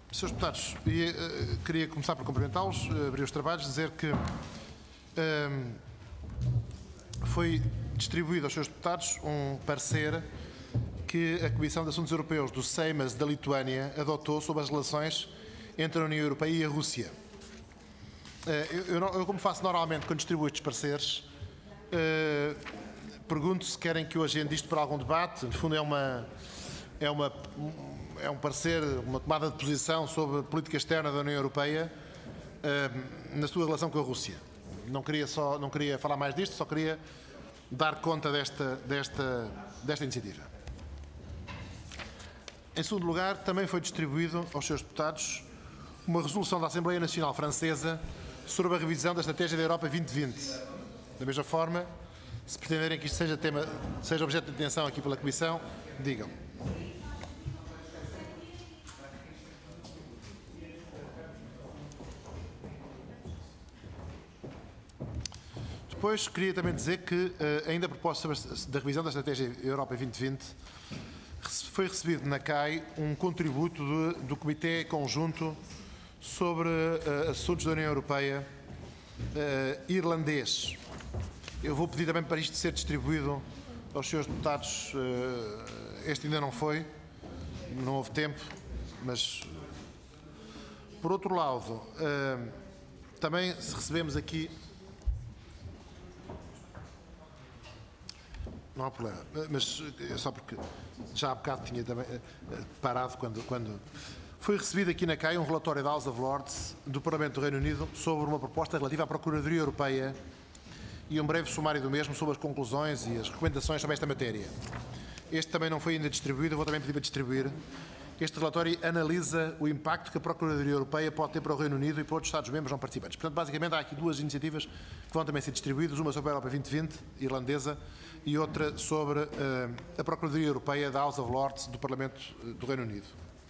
Senhores deputados, queria começar por cumprimentá-los, abrir os trabalhos, dizer que foi distribuído aos senhores deputados um parecer que a Comissão de Assuntos Europeus do Seimas da Lituânia adotou sobre as relações entre a União Europeia e a Rússia. Eu como faço normalmente quando distribuo estes pareceres, pergunto se querem que eu agende isto para algum debate. No fundo é um parecer, uma tomada de posição sobre a política externa da União Europeia na sua relação com a Rússia. Não queria falar mais disto, só queria dar conta desta iniciativa. Em segundo lugar, também foi distribuído aos seus deputados uma resolução da Assembleia Nacional Francesa sobre a revisão da Estratégia da Europa 2020. Da mesma forma, se pretenderem que isto seja objeto de atenção aqui pela Comissão, digam. Depois, queria também dizer que, ainda a propósito da revisão da Estratégia Europa 2020, foi recebido na CAI um contributo do Comitê Conjunto sobre Assuntos da União Europeia irlandês. Eu vou pedir também para isto ser distribuído aos senhores deputados. Este ainda não foi, não houve tempo, mas, por outro lado, também recebemos aqui. Não há problema, mas só porque já há bocado tinha também parado quando foi recebido aqui na CAI um relatório da House of Lords do Parlamento do Reino Unido sobre uma proposta relativa à Procuradoria Europeia e um breve sumário do mesmo sobre as conclusões e as recomendações sobre esta matéria. Este também não foi ainda distribuído, eu vou também pedir para distribuir. Este relatório analisa o impacto que a Procuradoria Europeia pode ter para o Reino Unido e para outros Estados-membros não participantes. Portanto, basicamente, há aqui duas iniciativas que vão também ser distribuídas, uma sobre a Europa 2020, irlandesa, e outra sobre a Procuradoria Europeia da House of Lords do Parlamento do Reino Unido.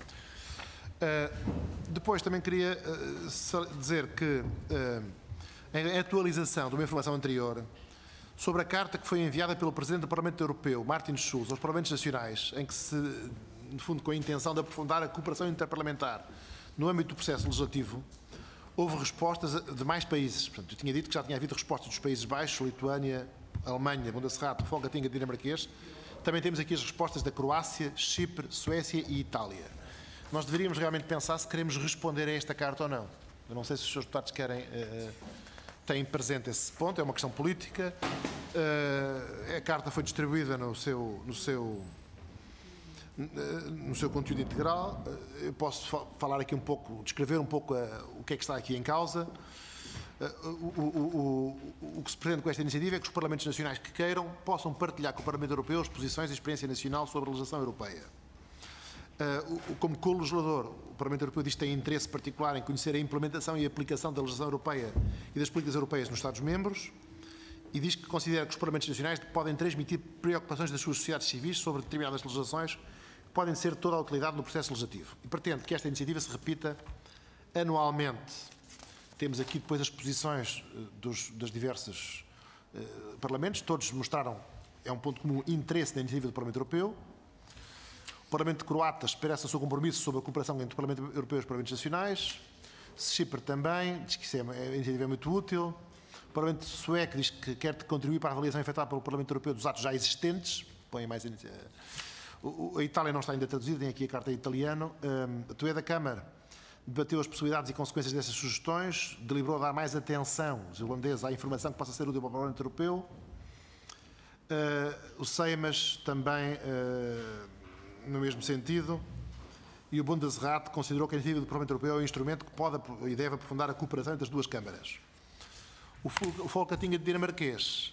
Depois também queria dizer que, em atualização de uma informação anterior, sobre a carta que foi enviada pelo Presidente do Parlamento Europeu, Martin Schulz, aos Parlamentos Nacionais, em que se, no fundo, com a intenção de aprofundar a cooperação interparlamentar no âmbito do processo legislativo, houve respostas de mais países. Portanto, eu tinha dito que já tinha havido respostas dos Países Baixos, Lituânia, Alemanha, Bundesrat, Folga-Tinga, dinamarquês. Também temos aqui as respostas da Croácia, Chipre, Suécia e Itália. Nós deveríamos realmente pensar se queremos responder a esta carta ou não. Eu não sei se os senhores deputados têm presente esse ponto, é uma questão política. A carta foi distribuída no seu conteúdo integral. Eu posso falar aqui um pouco, descrever um pouco o que é que está aqui em causa. O que se pretende com esta iniciativa é que os Parlamentos Nacionais que queiram possam partilhar com o Parlamento Europeu as posições e a experiência nacional sobre a legislação europeia. Como co-legislador, o Parlamento Europeu diz que tem interesse particular em conhecer a implementação e a aplicação da legislação europeia e das políticas europeias nos Estados-membros e diz que considera que os Parlamentos Nacionais podem transmitir preocupações das suas sociedades civis sobre determinadas legislações que podem ser de toda a utilidade no processo legislativo. E pretende que esta iniciativa se repita anualmente. Temos aqui depois as posições das diversas parlamentos, todos mostraram, é um ponto comum, interesse na iniciativa do Parlamento Europeu. O Parlamento croata expressa o seu compromisso sobre a cooperação entre o Parlamento Europeu e os Parlamentos Nacionais. Chipre também, diz que a iniciativa é muito útil. O Parlamento sueco diz que quer contribuir para a avaliação efetuada pelo Parlamento Europeu dos atos já existentes. Põe mais a Itália não está ainda traduzida, tem aqui a carta em italiano. A TUE da Câmara debateu as possibilidades e consequências dessas sugestões, deliberou dar mais atenção, os holandeses, à informação que possa ser útil para o Parlamento Europeu. O Seimas também, no mesmo sentido, e o Bundesrat considerou que a iniciativa do Parlamento Europeu é um instrumento que pode e deve aprofundar a cooperação entre as duas câmaras. O Folga-Tinga dinamarquês,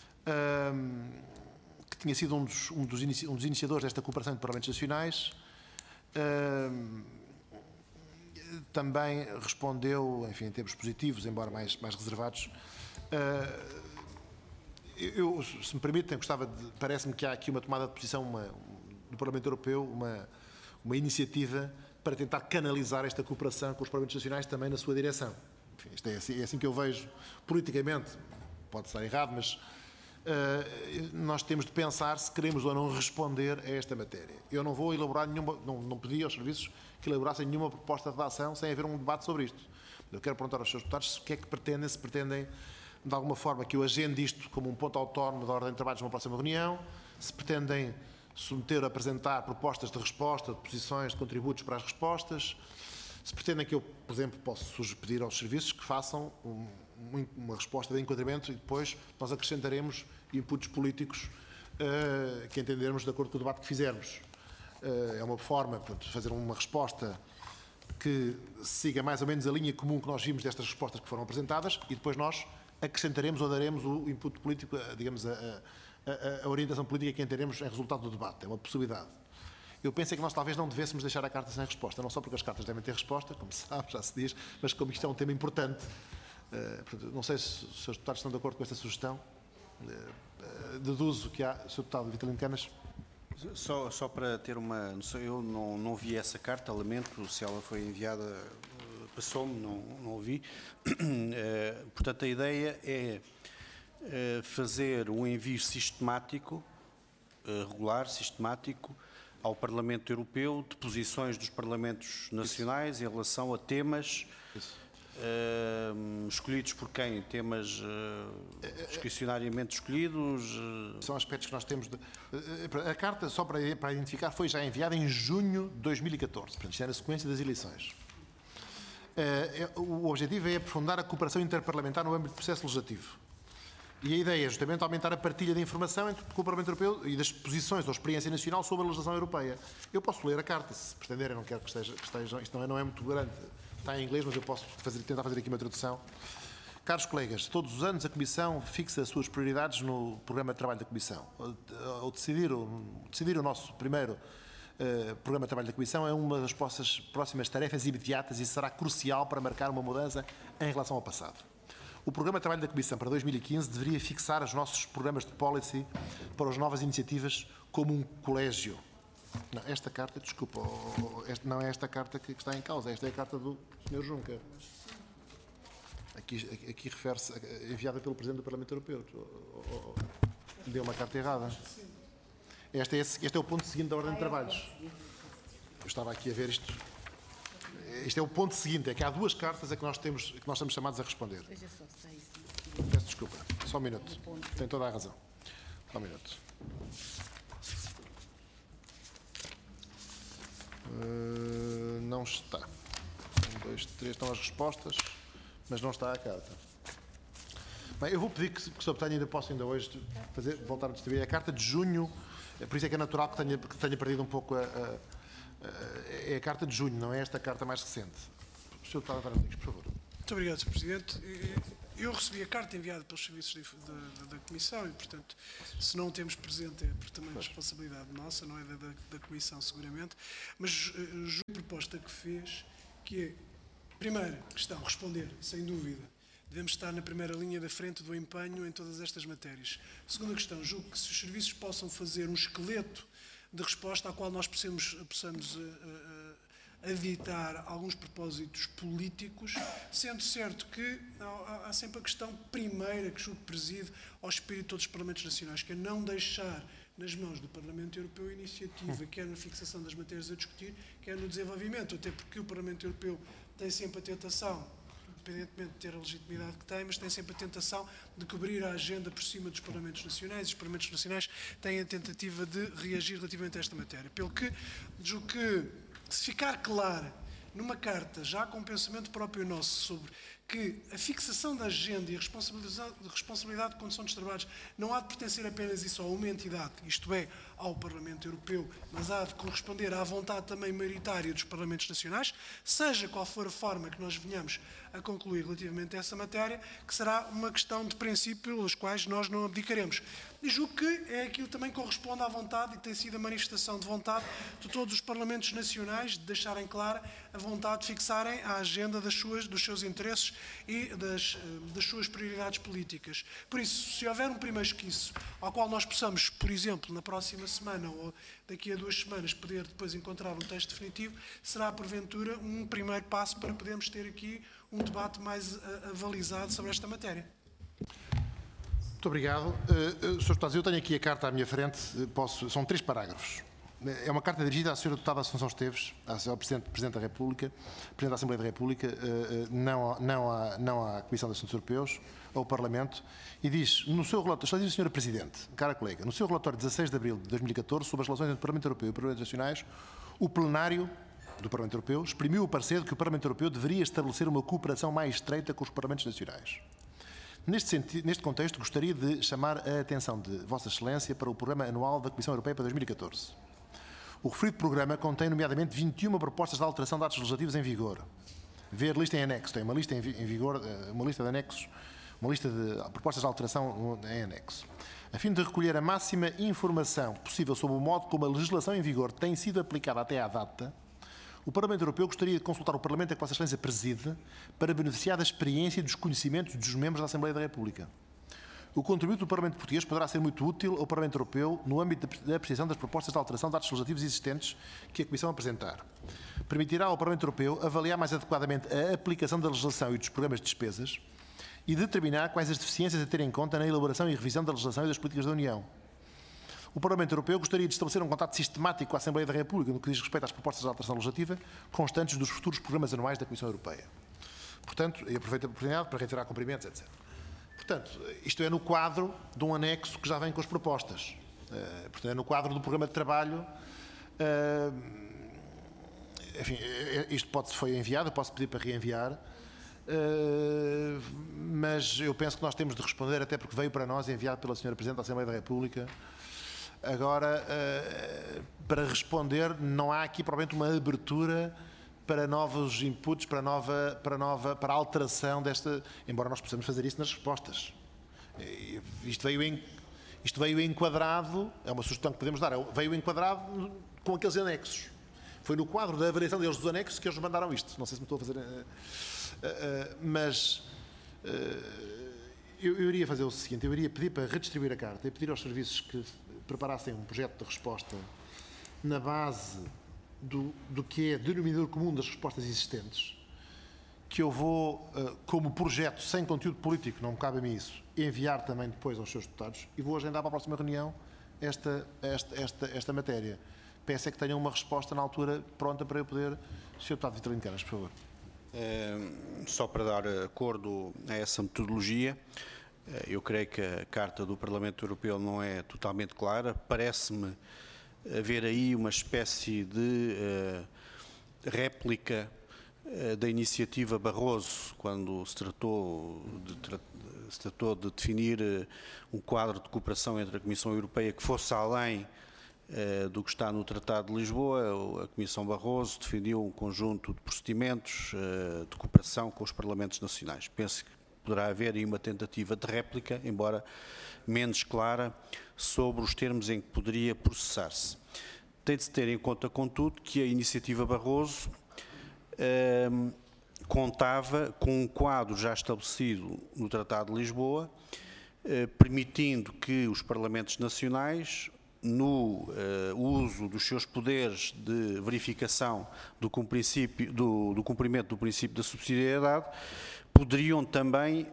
que tinha sido um dos iniciadores desta cooperação entre Parlamentos Nacionais, também respondeu, enfim, em termos positivos, embora mais reservados. Se me permitem, parece-me que há aqui uma tomada de posição do Parlamento Europeu, uma iniciativa para tentar canalizar esta cooperação com os Parlamentos Nacionais também na sua direção. Enfim, isto é assim que eu vejo politicamente, pode estar errado, mas nós temos de pensar se queremos ou não responder a esta matéria. Eu não vou elaborar nenhuma, não pedi aos serviços que elaborassem nenhuma proposta de ação sem haver um debate sobre isto. Eu quero perguntar aos seus deputados o que é que pretendem, se pretendem de alguma forma que eu agende isto como um ponto autónomo da ordem de trabalhos numa próxima reunião, se pretendem submeter, apresentar propostas de resposta, de posições, de contributos para as respostas, se pretendem que eu, por exemplo, possa pedir aos serviços que façam uma resposta de enquadramento e depois nós acrescentaremos inputs políticos que entendermos de acordo com o debate que fizermos. É uma forma, portanto, de fazer uma resposta que siga mais ou menos a linha comum que nós vimos destas respostas que foram apresentadas e depois nós acrescentaremos ou daremos o input político, digamos, a orientação política que entenderemos em resultado do debate. É uma possibilidade. Eu penso que nós talvez não devêssemos deixar a carta sem resposta, não só porque as cartas devem ter resposta, como se sabe, já se diz, mas como isto é um tema importante. Não sei se os seus deputados estão de acordo com esta sugestão. Deduzo que há... Sr. Deputado Vitalino Canas. Só para ter uma noção, eu não vi essa carta, lamento, se ela foi enviada, passou-me, não ouvi. Portanto, a ideia é fazer um envio sistemático, regular, sistemático, ao Parlamento Europeu, de posições dos Parlamentos Nacionais em relação a temas escolhidos por quem? Temas discricionariamente escolhidos? São aspectos que nós temos... A carta, só para identificar, foi já enviada em junho de 2014, portanto, isto é na sequência das eleições. O objetivo é aprofundar a cooperação interparlamentar no âmbito do processo legislativo. E a ideia é justamente aumentar a partilha de informação entre o Parlamento Europeu e das posições ou experiência nacional sobre a legislação europeia. Eu posso ler a carta, se pretenderem, não quero que esteja isto não é muito grande, está em inglês, mas eu posso tentar fazer aqui uma tradução. Caros colegas, todos os anos a Comissão fixa as suas prioridades no programa de trabalho da Comissão. Ao decidir o nosso primeiro programa de trabalho da Comissão é uma das próximas tarefas imediatas e será crucial para marcar uma mudança em relação ao passado. O programa de trabalho da Comissão para 2015 deveria fixar os nossos programas de policy para as novas iniciativas como um colégio. Não, esta carta, desculpa, não é esta carta que está em causa, esta é a carta do Sr. Juncker. Aqui refere-se, enviada pelo Presidente do Parlamento Europeu. Deu uma carta errada. Este é o ponto seguinte da ordem de trabalhos. Eu estava aqui a ver isto. Este é o ponto seguinte, é que há duas cartas que nós estamos chamados a responder. Peço desculpa, só um minuto. Tem toda a razão. Só um minuto. Não está. 1, 2, 3 estão as respostas, mas não está a carta. Bem, eu vou pedir que o Sr. Deputado ainda possa hoje voltar a distribuir a carta de junho, por isso é que é natural que tenha perdido um pouco é a carta de junho, não é esta carta mais recente. O Sr. Deputado António Rodrigues, por favor. Muito obrigado, Sr. Presidente. Eu recebi a carta enviada pelos serviços da Comissão e, portanto, se não o temos presente é por também responsabilidade nossa, não é da Comissão, seguramente, mas julgo a proposta que fez, que é, primeira questão, responder, sem dúvida. Devemos estar na primeira linha da frente do empenho em todas estas matérias. Segunda questão, julgo que se os serviços possam fazer um esqueleto de resposta à qual nós possamos aditar alguns propósitos políticos, sendo certo que há sempre a questão primeira que julgo que preside ao espírito de todos os Parlamentos Nacionais, que é não deixar nas mãos do Parlamento Europeu a iniciativa, quer na fixação das matérias a discutir, quer no desenvolvimento, até porque o Parlamento Europeu tem sempre a tentação, independentemente de ter a legitimidade que tem, mas tem sempre a tentação de cobrir a agenda por cima dos Parlamentos Nacionais, e os Parlamentos Nacionais têm a tentativa de reagir relativamente a esta matéria. Pelo que, julgo que, se ficar claro numa carta, já com pensamento próprio nosso, sobre que a fixação da agenda e a responsabilidade de condução dos trabalhos não há de pertencer apenas e só a uma entidade, isto é, ao Parlamento Europeu, mas há de corresponder à vontade também maioritária dos Parlamentos Nacionais, seja qual for a forma que nós venhamos a concluir relativamente a essa matéria, que será uma questão de princípio pelos quais nós não abdicaremos. E julgo que é aquilo que também corresponde à vontade e tem sido a manifestação de vontade de todos os Parlamentos Nacionais de deixarem clara a vontade de fixarem a agenda dos seus interesses e das suas prioridades políticas. Por isso, se houver um primeiro esquiço ao qual nós possamos, por exemplo, na próxima semana ou daqui a 2 semanas, poder depois encontrar um texto definitivo, será, porventura, um primeiro passo para podermos ter aqui um debate mais avalizado sobre esta matéria. Muito obrigado. Sr. Deputado, eu tenho aqui a carta à minha frente, são 3 parágrafos. É uma carta dirigida à Sra. Deputada Assunção Esteves, ao Presidente da República, Presidente da Assembleia da República, não à Comissão de Assuntos Europeus, ao Parlamento, e diz, no seu relatório, Sra. Presidente, cara colega, no seu relatório de 16 de abril de 2014, sobre as relações entre o Parlamento Europeu e os Parlamentos Nacionais, o plenário do Parlamento Europeu exprimiu o parecer de que o Parlamento Europeu deveria estabelecer uma cooperação mais estreita com os Parlamentos Nacionais. Neste contexto, gostaria de chamar a atenção de Vossa Excelência para o Programa Anual da Comissão Europeia para 2014. O referido programa contém, nomeadamente, 21 propostas de alteração de atos legislativos em vigor. Ver lista em anexo. Tem uma lista em vigor, uma lista de anexos, uma lista de propostas de alteração em anexo. A fim de recolher a máxima informação possível sobre o modo como a legislação em vigor tem sido aplicada até à data, o Parlamento Europeu gostaria de consultar o Parlamento a que Vossa Excelência preside para beneficiar da experiência e dos conhecimentos dos membros da Assembleia da República. O contributo do Parlamento Português poderá ser muito útil ao Parlamento Europeu no âmbito da apreciação das propostas de alteração de atos legislativos existentes que a Comissão apresentar. Permitirá ao Parlamento Europeu avaliar mais adequadamente a aplicação da legislação e dos programas de despesas e determinar quais as deficiências a ter em conta na elaboração e revisão da legislação e das políticas da União. O Parlamento Europeu gostaria de estabelecer um contato sistemático com a Assembleia da República no que diz respeito às propostas de alteração legislativa constantes dos futuros programas anuais da Comissão Europeia. Portanto, e aproveito a oportunidade para reiterar cumprimentos, etc. Portanto, isto é no quadro de um anexo que já vem com as propostas. Portanto, é no quadro do programa de trabalho. Enfim, isto foi enviado, eu posso pedir para reenviar. Mas eu penso que nós temos de responder, até porque veio para nós enviado pela Sra. Presidente da Assembleia da República. Agora, para responder, não há aqui provavelmente uma abertura para novos inputs, para a alteração desta, embora nós possamos fazer isso nas respostas. Isto veio enquadrado, é uma sugestão que podemos dar, veio enquadrado com aqueles anexos. Foi no quadro da avaliação deles dos anexos que eles nos mandaram isto. Não sei se me estou a fazer... mas eu iria fazer o seguinte, eu iria pedir para redistribuir a carta e pedir aos serviços que preparassem um projeto de resposta na base do que é denominador comum das respostas existentes, que eu vou, como projeto sem conteúdo político, não me cabe a mim isso, enviar também depois aos seus deputados e vou agendar para a próxima reunião esta matéria. Peço é que tenham uma resposta na altura pronta para eu poder... Sr. Deputado Vitorino Canas, por favor. Só para dar acordo a essa metodologia, eu creio que a Carta do Parlamento Europeu não é totalmente clara. Parece-me haver aí uma espécie de réplica da iniciativa Barroso, quando se tratou de definir um quadro de cooperação entre a Comissão Europeia que fosse além do que está no Tratado de Lisboa. A Comissão Barroso definiu um conjunto de procedimentos de cooperação com os Parlamentos Nacionais. Penso que poderá haver aí uma tentativa de réplica, embora menos clara, sobre os termos em que poderia processar-se. Tem de se ter em conta, contudo, que a iniciativa Barroso contava com um quadro já estabelecido no Tratado de Lisboa, permitindo que os Parlamentos Nacionais, no uso dos seus poderes de verificação do cumprimento do princípio da subsidiariedade, poderiam também,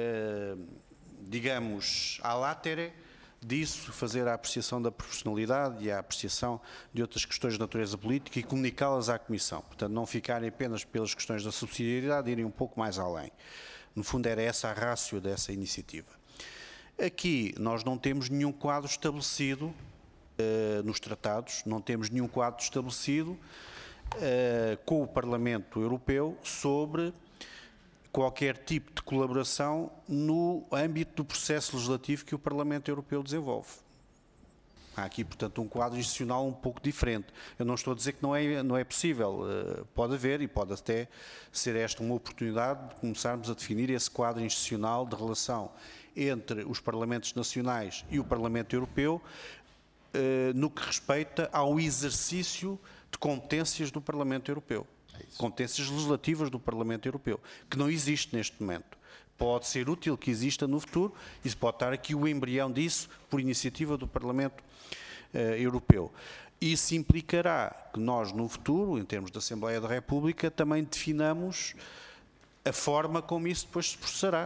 digamos, à latere disso, fazer a apreciação da proporcionalidade e a apreciação de outras questões de natureza política e comunicá-las à Comissão. Portanto, não ficarem apenas pelas questões da subsidiariedade, irem um pouco mais além. No fundo, era essa a ratio dessa iniciativa. Aqui, nós não temos nenhum quadro estabelecido nos tratados, não temos nenhum quadro estabelecido com o Parlamento Europeu sobre qualquer tipo de colaboração no âmbito do processo legislativo que o Parlamento Europeu desenvolve. Há aqui, portanto, um quadro institucional um pouco diferente. Eu não estou a dizer que não é possível, pode haver e pode até ser esta uma oportunidade de começarmos a definir esse quadro institucional de relação entre os Parlamentos Nacionais e o Parlamento Europeu, no que respeita ao exercício de competências do Parlamento Europeu, competências legislativas do Parlamento Europeu, que não existe neste momento. Pode ser útil que exista no futuro e pode estar aqui o embrião disso por iniciativa do Parlamento Europeu. Isso implicará que nós, no futuro, em termos da Assembleia da República, também definamos a forma como isso depois se processará.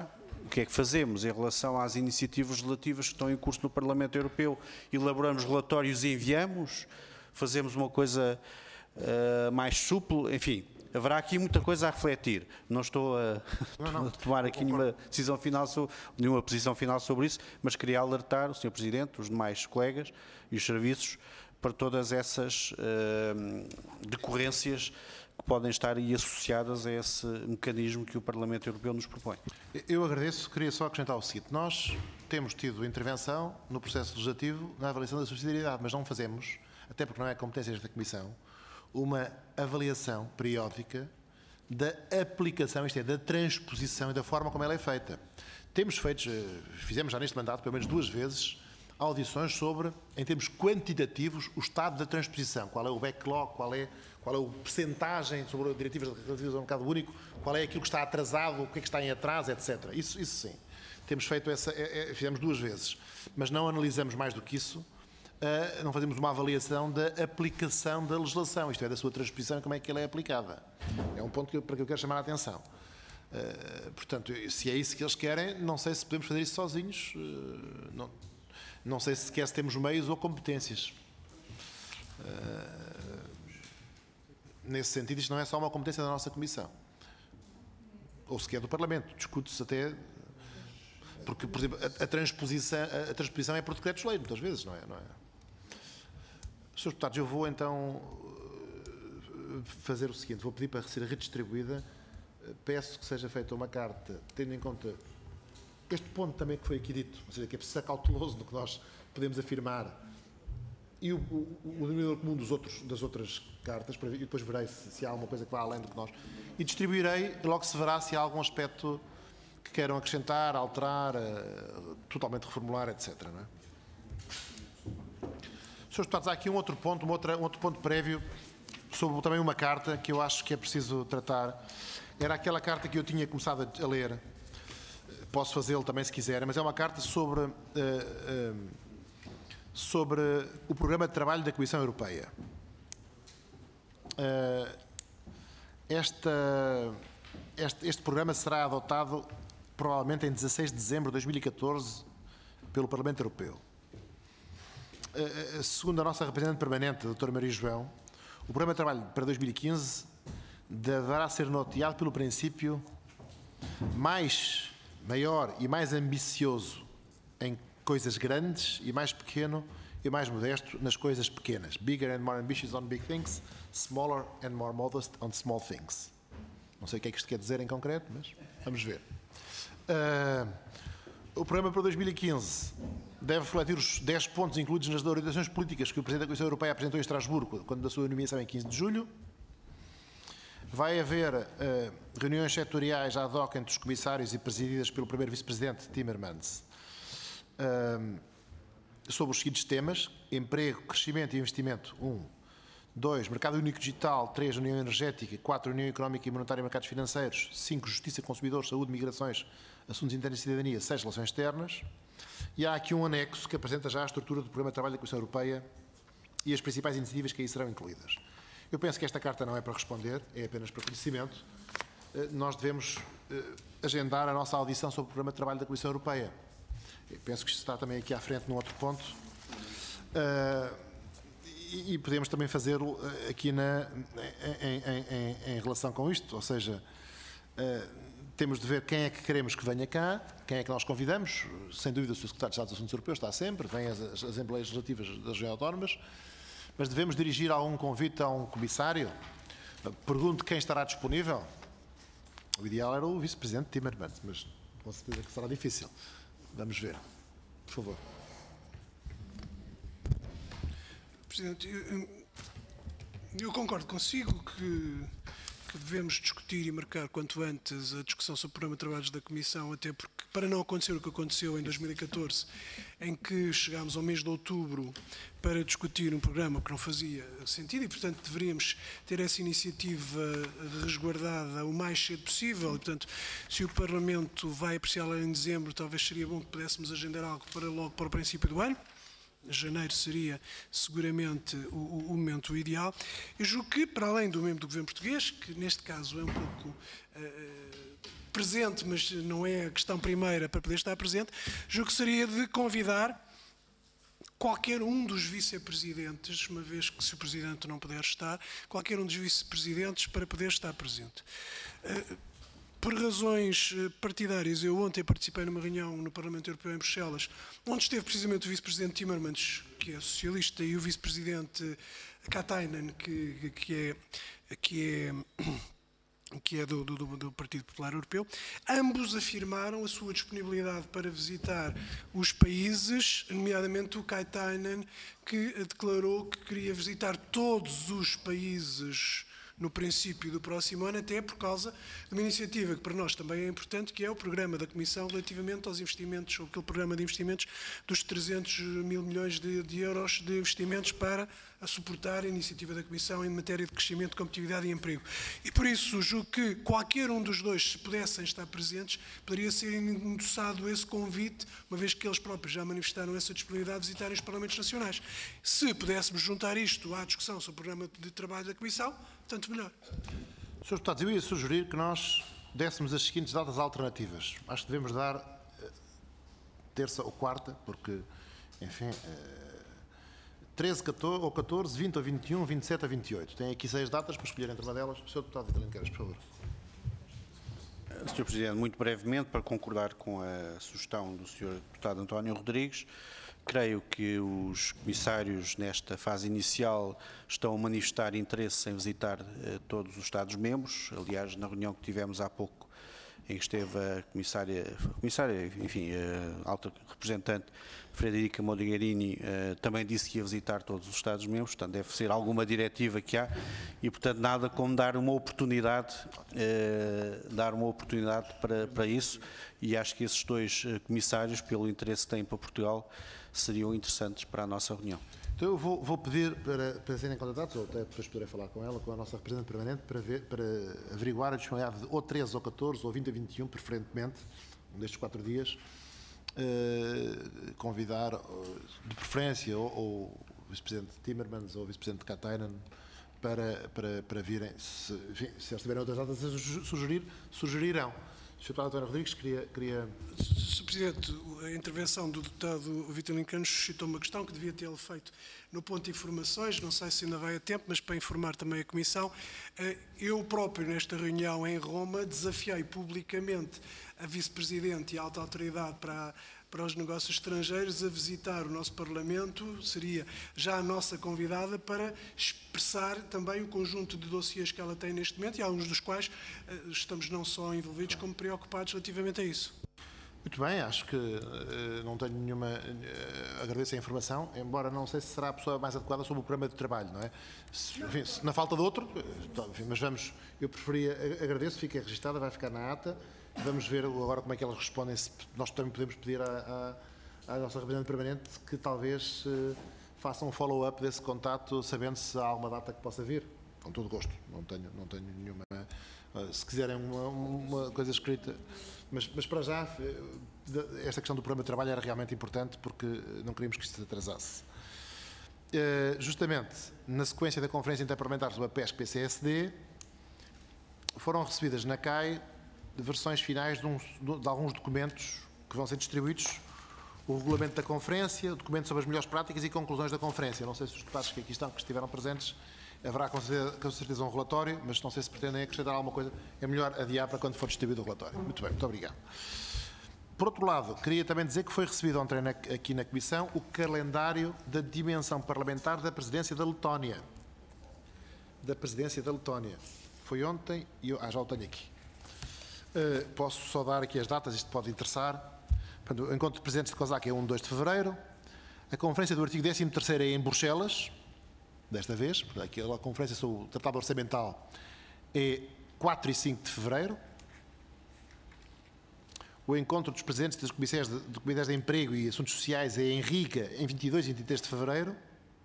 O que é que fazemos em relação às iniciativas legislativas que estão em curso no Parlamento Europeu? Elaboramos relatórios e enviamos? Fazemos uma coisa mais supla? Enfim, haverá aqui muita coisa a refletir. Não estou a tomar aqui nenhuma posição final sobre isso, mas queria alertar o Sr. Presidente, os demais colegas e os serviços para todas essas decorrências que podem estar aí associadas a esse mecanismo que o Parlamento Europeu nos propõe. Eu agradeço, queria só acrescentar o seguinte: nós temos tido intervenção no processo legislativo na avaliação da subsidiariedade, mas não fazemos, até porque não é competência desta Comissão, uma avaliação periódica da aplicação, isto é, da transposição e da forma como ela é feita. Fizemos já neste mandato, pelo menos 2 vezes, audições sobre, em termos quantitativos, o estado da transposição. Qual é o backlog, qual é a percentagem sobre as diretivas relativas ao mercado único, qual é aquilo que está atrasado, o que é que está em atraso, etc. Isso sim. Temos feito fizemos 2 vezes, mas não analisamos mais do que isso, não fazemos uma avaliação da aplicação da legislação, isto é, da sua transposição e como é que ela é aplicada. É um ponto para que eu quero chamar a atenção. Portanto, se é isso que eles querem, não sei se podemos fazer isso sozinhos, não sei se sequer se temos meios ou competências. Nesse sentido, isto não é só uma competência da nossa Comissão, ou sequer do Parlamento. Discute-se até, porque, por exemplo, a transposição é por decretos-lei, muitas vezes, não é? Srs. Deputados, eu vou então fazer o seguinte: vou pedir para ser redistribuída. Peço que seja feita uma carta, tendo em conta este ponto também que foi aqui dito, ou seja, que é preciso ser cauteloso no que nós podemos afirmar, e o denominador comum das outras cartas, e depois verei se há alguma coisa que vá além do que nós, e distribuirei, logo se verá se há algum aspecto que queiram acrescentar, alterar, totalmente reformular, etc. Não é? Srs. Deputados, há aqui um outro ponto, um outro ponto prévio, sobre também uma carta que eu acho que é preciso tratar. Era aquela carta que eu tinha começado a ler, posso fazê-lo também se quiserem, mas é uma carta sobre o programa de trabalho da Comissão Europeia. Este programa será adotado provavelmente em 16 de dezembro de 2014 pelo Parlamento Europeu. Segundo a nossa representante permanente, a doutora Maria João, o programa de trabalho para 2015 deverá ser norteado pelo princípio maior e mais ambicioso em coisas grandes e mais pequeno e mais modesto nas coisas pequenas. Bigger and more ambitious on big things, smaller and more modest on small things. Não sei o que é que isto quer dizer em concreto, mas vamos ver. O programa para 2015 deve refletir os 10 pontos incluídos nas orientações políticas que o Presidente da Comissão Europeia apresentou em Estrasburgo, quando da sua nomeação em 15 de julho. Vai haver reuniões setoriais ad hoc entre os comissários e presididas pelo primeiro vice-presidente Timmermans sobre os seguintes temas: emprego, crescimento e investimento, 1. 2. Mercado único digital. 3. União energética. 4. União económica e monetária e mercados financeiros. 5. Justiça, consumidores, saúde, migrações, assuntos internos e cidadania. 6. Relações externas. E há aqui um anexo que apresenta já a estrutura do programa de trabalho da Comissão Europeia e as principais iniciativas que aí serão incluídas. Eu penso que esta carta não é para responder, é apenas para conhecimento. Nós devemos agendar a nossa audição sobre o programa de trabalho da Comissão Europeia. Eu penso que isto está também aqui à frente num outro ponto. E podemos também fazê-lo aqui em relação com isto, ou seja, temos de ver quem é que queremos que venha cá, quem é que nós convidamos. Sem dúvida o Sr. Secretário de Estado dos Assuntos Europeus está sempre, vêm as Assembleias Legislativas das Regiões Autónomas, mas devemos dirigir algum convite a um comissário. Pergunto quem estará disponível. O ideal era o Vice-Presidente Timmermans, mas com certeza que será difícil. Vamos ver. Por favor. Presidente, eu concordo consigo que devemos discutir e marcar quanto antes a discussão sobre o programa de trabalhos da Comissão, até porque, para não acontecer o que aconteceu em 2014, em que chegámos ao mês de outubro para discutir um programa que não fazia sentido e, portanto, deveríamos ter essa iniciativa resguardada o mais cedo possível. E, portanto, se o Parlamento vai apreciá-la em dezembro, talvez seria bom que pudéssemos agendar algo para logo para o princípio do ano. Janeiro seria seguramente o momento ideal. Eu julgo que, para além do membro do Governo Português, que neste caso é um pouco presente, mas não é a questão primeira para poder estar presente, julgo que seria de convidar qualquer um dos vice-presidentes, uma vez que se o Presidente não puder estar, qualquer um dos vice-presidentes para poder estar presente. Por razões partidárias, eu ontem participei numa reunião no Parlamento Europeu em Bruxelas, onde esteve precisamente o Vice-Presidente Timmermans, que é socialista, e o Vice-Presidente Katainen, que é do Partido Popular Europeu. Ambos afirmaram a sua disponibilidade para visitar os países, nomeadamente o Katainen, que declarou que queria visitar todos os países no princípio do próximo ano, até por causa de uma iniciativa que para nós também é importante, que é o programa da Comissão relativamente aos investimentos, ou aquele programa de investimentos dos 300 mil milhões de euros de investimentos para a suportar a iniciativa da Comissão em matéria de crescimento, competitividade e emprego. E por isso, julgo que qualquer um dos dois, se pudessem estar presentes, poderia ser endossado esse convite, uma vez que eles próprios já manifestaram essa disponibilidade de visitarem os Parlamentos Nacionais. Se pudéssemos juntar isto à discussão sobre o programa de trabalho da Comissão, tanto melhor. Sr. Deputado, eu ia sugerir que nós dessemos as seguintes datas alternativas. Acho que devemos dar terça ou quarta, porque, enfim, 13 ou 14, 20 ou 21, 27 a 28. Tem aqui 6 datas para escolher entre uma delas. Sr. Deputado Vitalino Queiroz, por favor. Sr. Presidente, muito brevemente, para concordar com a sugestão do Sr. Deputado António Rodrigues, creio que os comissários, nesta fase inicial, estão a manifestar interesse em visitar todos os Estados-membros. Aliás, na reunião que tivemos há pouco, em que esteve a comissária, enfim, a alta representante Frederica Mogherini, também disse que ia visitar todos os Estados-membros, portanto deve ser alguma diretiva que há e, portanto, nada como dar uma oportunidade para isso, e acho que esses 2 comissários, pelo interesse que têm para Portugal, seriam interessantes para a nossa reunião. Então eu vou pedir para serem contatados, ou até depois poderei falar com ela, com a nossa representante permanente, para averiguar a disponibilidade de ou 13 ou 14 ou 20 a 21, preferentemente, um destes 4 dias, convidar de preferência ou o Vice-Presidente Timmermans ou o Vice-Presidente Katainen para virem, se eles tiverem outras datas a sugerirão. Sr. Deputado António Rodrigues, queria... Sr. Presidente, a intervenção do deputado Vitalino Queiroz suscitou uma questão que devia tê-lo feito no ponto de informações, não sei se ainda vai a tempo, mas para informar também a Comissão. Eu próprio, nesta reunião em Roma, desafiei publicamente a Vice-Presidente e a alta autoridade para os negócios estrangeiros a visitar o nosso Parlamento, seria já a nossa convidada para expressar também o conjunto de dossiês que ela tem neste momento e alguns dos quais estamos não só envolvidos como preocupados relativamente a isso. Muito bem, acho que não tenho nenhuma... agradeço a informação, embora não sei se será a pessoa mais adequada sobre o programa de trabalho, não é? Enfim, na falta de outro, enfim, mas vamos... Eu preferia... Agradeço, fica registada, vai ficar na ata. Vamos ver agora como é que elas respondem. Nós também podemos pedir à nossa representante permanente que talvez faça um follow-up desse contato, sabendo se há alguma data que possa vir. Com todo gosto, não tenho nenhuma... Se quiserem uma coisa escrita... Mas para já, esta questão do programa de trabalho era realmente importante porque não queríamos que isto se atrasasse. Justamente, na sequência da Conferência Interparlamentar sobre a PESC-PCSD, foram recebidas na CAI versões finais de alguns documentos que vão ser distribuídos, o regulamento da conferência, o documento sobre as melhores práticas e conclusões da conferência. Não sei se os deputados que aqui estão, que estiveram presentes, haverá com certeza um relatório, mas não sei se pretendem acrescentar alguma coisa. É melhor adiar para quando for distribuído o relatório. Muito bem, muito obrigado. Por outro lado, queria também dizer que foi recebido ontem aqui na Comissão o calendário da dimensão parlamentar da presidência da Letónia. Foi ontem e já o tenho aqui. Posso só dar aqui as datas, isto pode interessar. Portanto, o encontro de presidentes de COSAC é 1 e 2 de fevereiro. A conferência do artigo 13º é em Bruxelas, desta vez. A conferência sobre o Tratado Orçamental é 4 e 5 de fevereiro. O encontro dos presidentes dos comitês de Emprego e Assuntos Sociais é em Riga, em 22 e 23 de fevereiro.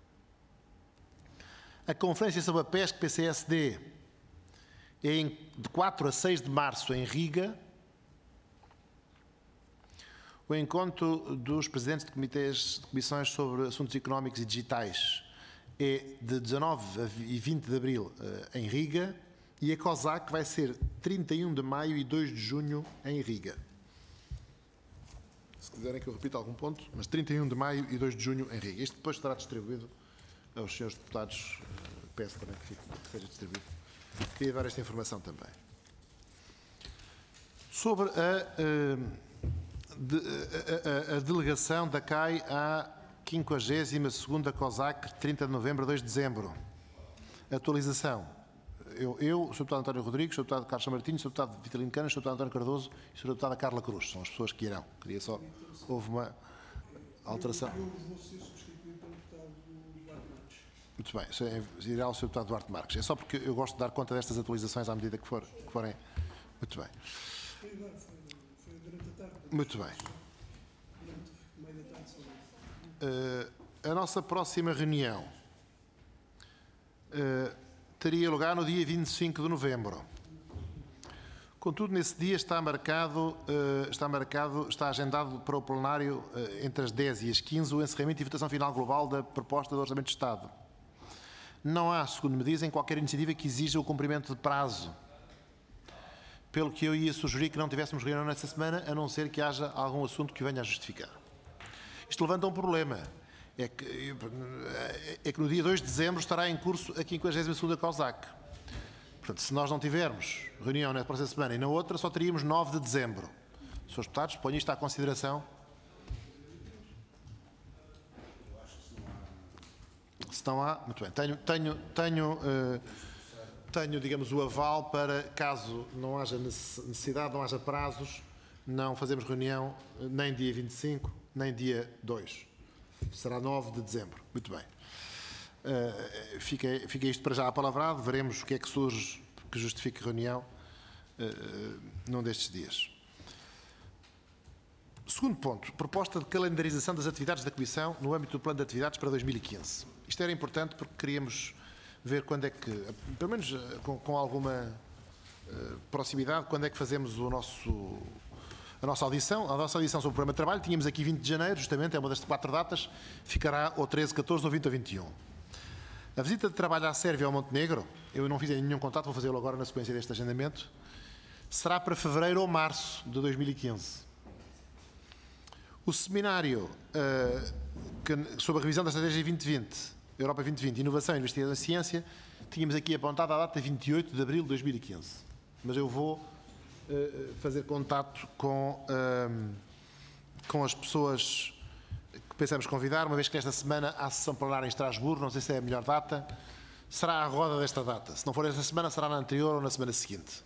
A conferência sobre a PESC-PCSD é de 4 a 6 de março em Riga. O encontro dos presidentes de comissões sobre assuntos económicos e digitais é de 19 e 20 de abril em Riga. E a COSAC vai ser 31 de maio e 2 de junho em Riga. Se quiserem que eu repita algum ponto, mas 31 de maio e 2 de junho em Riga. Isto depois estará distribuído aos senhores deputados, peço também que seja distribuído. Queria dar esta informação também. Sobre a delegação da CAI à 52ª COSAC, 30 de novembro a 2 de dezembro. Atualização. Eu, o Sr. Deputado António Rodrigues, o Sr. Deputado Carlos Martins, o Sr. Deputado Vitalino Canas, o Sr. Deputado António Cardoso e o Sr. Deputada Carla Cruz. São as pessoas que irão. Queria só... Houve uma alteração. Eu vou ser substituído pelo deputado Duarte Marques. Muito bem. Irá o Sr. Deputado Duarte Marques. É só porque eu gosto de dar conta destas atualizações à medida que forem. Muito bem. Foi agora, foi durante a tarde. Muito bem. Durante o meio da tarde. A nossa próxima reunião teria lugar no dia 25 de novembro. Contudo, nesse dia está agendado para o plenário entre as 10 e as 15 o encerramento e votação final global da proposta do Orçamento de Estado. Não há, segundo me dizem, qualquer iniciativa que exija o cumprimento de prazo. Pelo que eu ia sugerir que não tivéssemos reunião nesta semana, a não ser que haja algum assunto que venha a justificar. Isto levanta um problema. É que no dia 2 de dezembro estará em curso a 52ª COSAC. Portanto, se nós não tivermos reunião na próxima semana e na outra, só teríamos 9 de dezembro. Senhores deputados, ponho isto à consideração. Se não há, muito bem. Tenho, digamos, o aval para, caso não haja necessidade, não haja prazos, não fazemos reunião nem dia 25, nem dia 2. Será 9 de dezembro. Muito bem. Fica isto para já apalavrado. Veremos o que é que surge que justifique reunião num destes dias. Segundo ponto, proposta de calendarização das atividades da Comissão no âmbito do plano de atividades para 2015. Isto era importante porque queríamos ver quando é que, pelo menos com alguma proximidade, quando é que fazemos a nossa audição. A nossa audição sobre o programa de trabalho, tínhamos aqui 20 de janeiro, justamente, é uma das 4 datas, ficará ou 13, 14 ou 20 ou 21. A visita de trabalho à Sérvia e ao Montenegro, eu não fiz nenhum contato, vou fazê-lo agora na sequência deste agendamento, será para fevereiro ou março de 2015. O seminário sobre a revisão da Estratégia 2020, Europa 2020, Inovação e Investigação em Ciência, tínhamos aqui apontado a data 28 de abril de 2015. Mas eu vou fazer contato com as pessoas que pensamos convidar, uma vez que esta semana há sessão plenária em Estrasburgo, não sei se é a melhor data, será à roda desta data. Se não for esta semana, será na anterior ou na semana seguinte.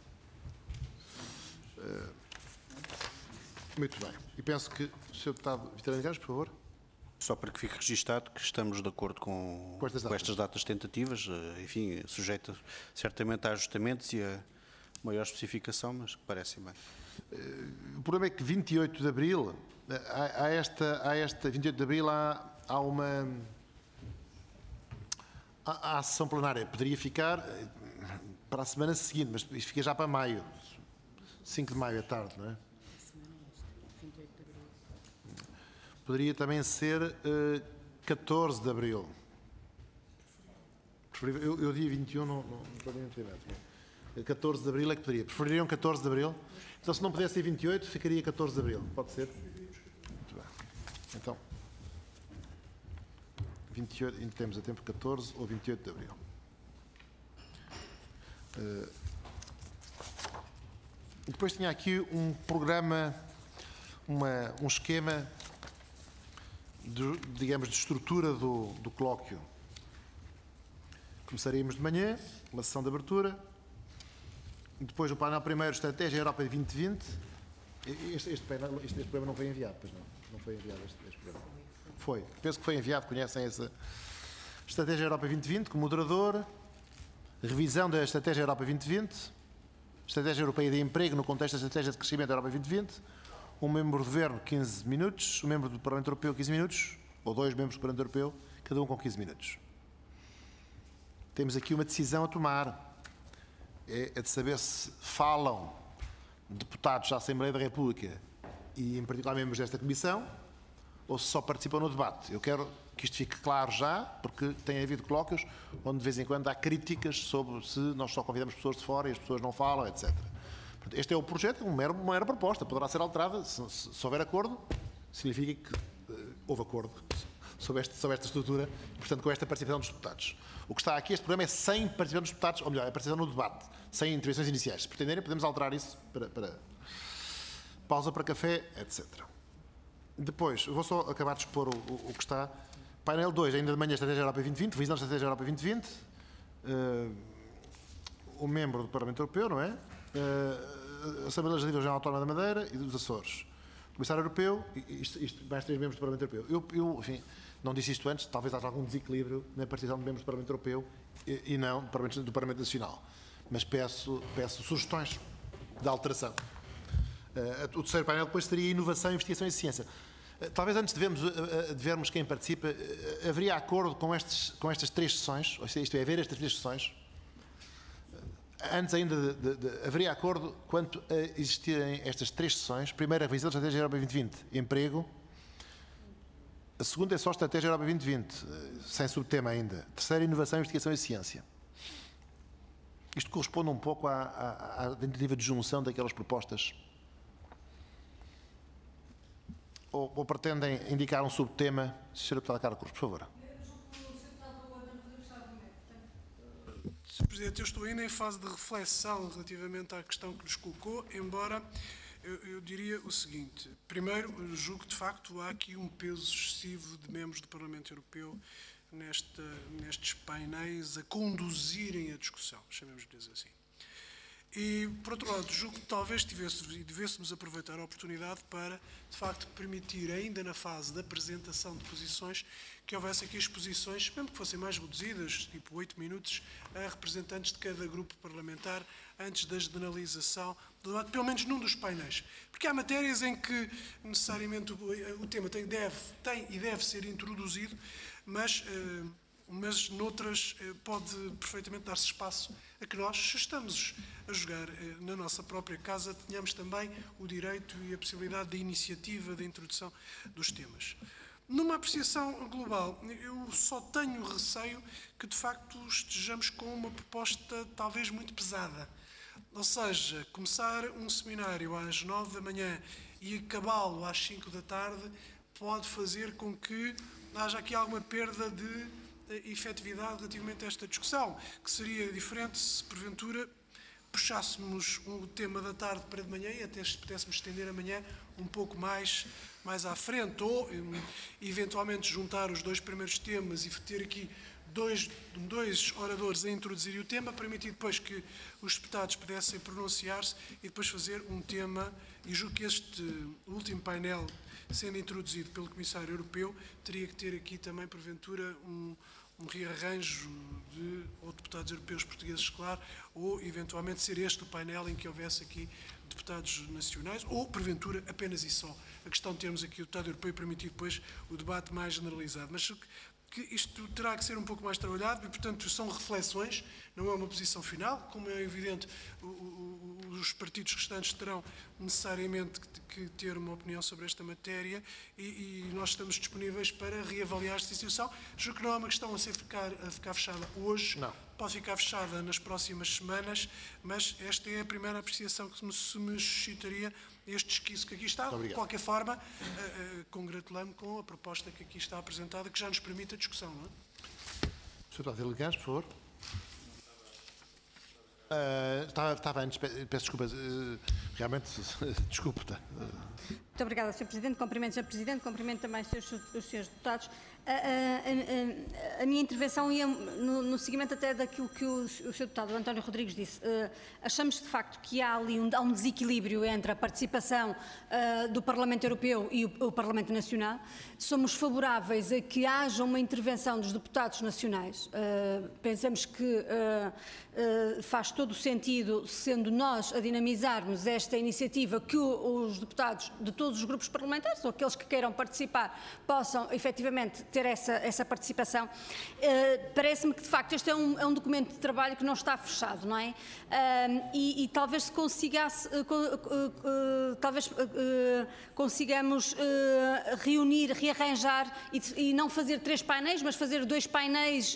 Muito bem. E penso que o Sr. Deputado Vitalino Canas, por favor. Só para que fique registado que estamos de acordo com estas datas tentativas, enfim, sujeito certamente a ajustamentos e a maior especificação, mas que parecem bem. O problema é que 28 de abril, há esta 28 de abril há uma sessão plenária. Poderia ficar para a semana seguinte, mas isto fica já para maio. 5 de maio à tarde, não é? Poderia também ser 14 de abril. Eu dia 21 não poderia ter nada. 14 de abril é que poderia. Prefeririam 14 de abril? Então, se não pudesse ser 28, ficaria 14 de abril. Pode ser? Muito bem. Então, 28, ainda temos a tempo 14 ou 28 de abril. Depois tinha aqui um programa, um esquema, digamos, de estrutura do colóquio. Começaríamos de manhã, uma sessão de abertura. Depois o painel primeiro, Estratégia Europa 2020. Este programa não foi enviado, pois não? Não foi enviado este programa. Foi. Penso que foi enviado, conhecem essa. Estratégia Europa 2020, como moderador. Revisão da Estratégia Europa 2020. Estratégia Europeia de Emprego no contexto da Estratégia de Crescimento Europa 2020. Um membro do Governo, 15 minutos. Um membro do Parlamento Europeu, 15 minutos. Ou 2 membros do Parlamento Europeu, cada um com 15 minutos. Temos aqui uma decisão a tomar. É de saber se falam deputados da Assembleia da República e, em particular, membros desta Comissão, ou se só participam no debate. Eu quero que isto fique claro já, porque tem havido colóquios onde, de vez em quando, há críticas sobre se nós só convidamos pessoas de fora e as pessoas não falam, etc. Portanto, este é o projeto, uma mera proposta, poderá ser alterada, se houver acordo, significa que houve acordo sobre esta estrutura, portanto, com esta participação dos deputados. O que está aqui, este programa é sem participação dos deputados, ou melhor, é participação no debate, sem intervenções iniciais. Se pretenderem, podemos alterar isso para pausa para café, etc. Depois, vou só acabar de expor o que está. Painel 2, ainda de manhã, Estratégia Europa 2020, visão da Estratégia Europa 2020. O membro do Parlamento Europeu, não é? A Assembleia Legislativa Regional Autónoma da Madeira e dos Açores. O Comissário Europeu, isto mais 3 membros do Parlamento Europeu. Eu, enfim, não disse isto antes, talvez haja algum desequilíbrio na participação de membros do Parlamento Europeu e não do Parlamento Nacional. Mas peço sugestões de alteração. O terceiro painel depois seria inovação, investigação e ciência. Talvez antes de vermos quem participa, haveria acordo com estas 3 sessões, isto é, haver estas 3 sessões. Antes ainda haveria acordo quanto a existirem estas 3 sessões. Primeira, a revisão da Estratégia Europa 2020, emprego. A segunda é só a Estratégia Europa 2020, sem subtema ainda. Terceira, inovação, investigação e ciência. Isto corresponde um pouco à tentativa de junção daquelas propostas. Ou pretendem indicar um subtema? Sra. Deputada Carla Cruz, por favor. Sr. Presidente, eu estou ainda em fase de reflexão relativamente à questão que nos colocou, embora eu diria o seguinte. Primeiro, julgo que de facto há aqui um peso excessivo de membros do Parlamento Europeu nestes painéis a conduzirem a discussão, chamemos-lhe assim. E, por outro lado, julgo que talvez devêssemos aproveitar a oportunidade para, de facto, permitir, ainda na fase da apresentação de posições, que houvesse aqui exposições, mesmo que fossem mais reduzidas, tipo 8 minutos, a representantes de cada grupo parlamentar, antes da generalização do debate, pelo menos num dos painéis. Porque há matérias em que, necessariamente, o tema tem e deve ser introduzido, mas noutras pode perfeitamente dar-se espaço a que nós, se estamos a jogar na nossa própria casa, tenhamos também o direito e a possibilidade de iniciativa, de introdução dos temas. Numa apreciação global, eu só tenho receio que, de facto, estejamos com uma proposta talvez muito pesada. Ou seja, começar um seminário às 9 da manhã e acabá-lo às 5 da tarde pode fazer com que haja aqui alguma perda de efetividade relativamente a esta discussão, que seria diferente se, porventura, puxássemos o tema da tarde para de manhã e até pudéssemos estender amanhã um pouco mais à frente, ou eventualmente juntar os 2 primeiros temas e ter aqui dois oradores a introduzir o tema, permitir depois que os deputados pudessem pronunciar-se e depois fazer um tema, e julgo que este último painel, sendo introduzido pelo Comissário Europeu, teria que ter aqui também, porventura, um rearranjo de ou deputados europeus portugueses, claro, ou eventualmente ser este o painel em que houvesse aqui deputados nacionais, ou porventura apenas e só. A questão de termos aqui o deputado europeu e permitir depois o debate mais generalizado. Mas que isto terá que ser um pouco mais trabalhado e, portanto, são reflexões, não é uma posição final. Como é evidente, os partidos restantes terão necessariamente que ter uma opinião sobre esta matéria e nós estamos disponíveis para reavaliar esta situação. Julgo que não é uma questão a ficar fechada hoje, não. Pode ficar fechada nas próximas semanas, mas esta é a primeira apreciação que se me suscitaria este esquiço que aqui está. De qualquer forma, congratulamo-me com a proposta que aqui está apresentada, que já nos permite a discussão, não é? Sr. Deputado Viligães, por favor. Estava antes, peço desculpas, realmente, desculpe. Muito obrigada, Sr. Presidente. Cumprimento, Sr. Presidente, cumprimento também os senhores deputados. A minha intervenção ia no seguimento até daquilo que o Sr. Deputado António Rodrigues disse. Achamos de facto que há ali um desequilíbrio entre a participação do Parlamento Europeu e o Parlamento Nacional. Somos favoráveis a que haja uma intervenção dos deputados nacionais. Pensamos que faz todo o sentido, sendo nós a dinamizarmos esta iniciativa, que os deputados de todos os grupos parlamentares, ou aqueles que queiram participar, possam efetivamente ter essa participação. Parece-me que, de facto, este é um documento de trabalho que não está fechado, não é? E talvez se consigasse, talvez consigamos reunir, rearranjar e não fazer 3 painéis, mas fazer 2 painéis,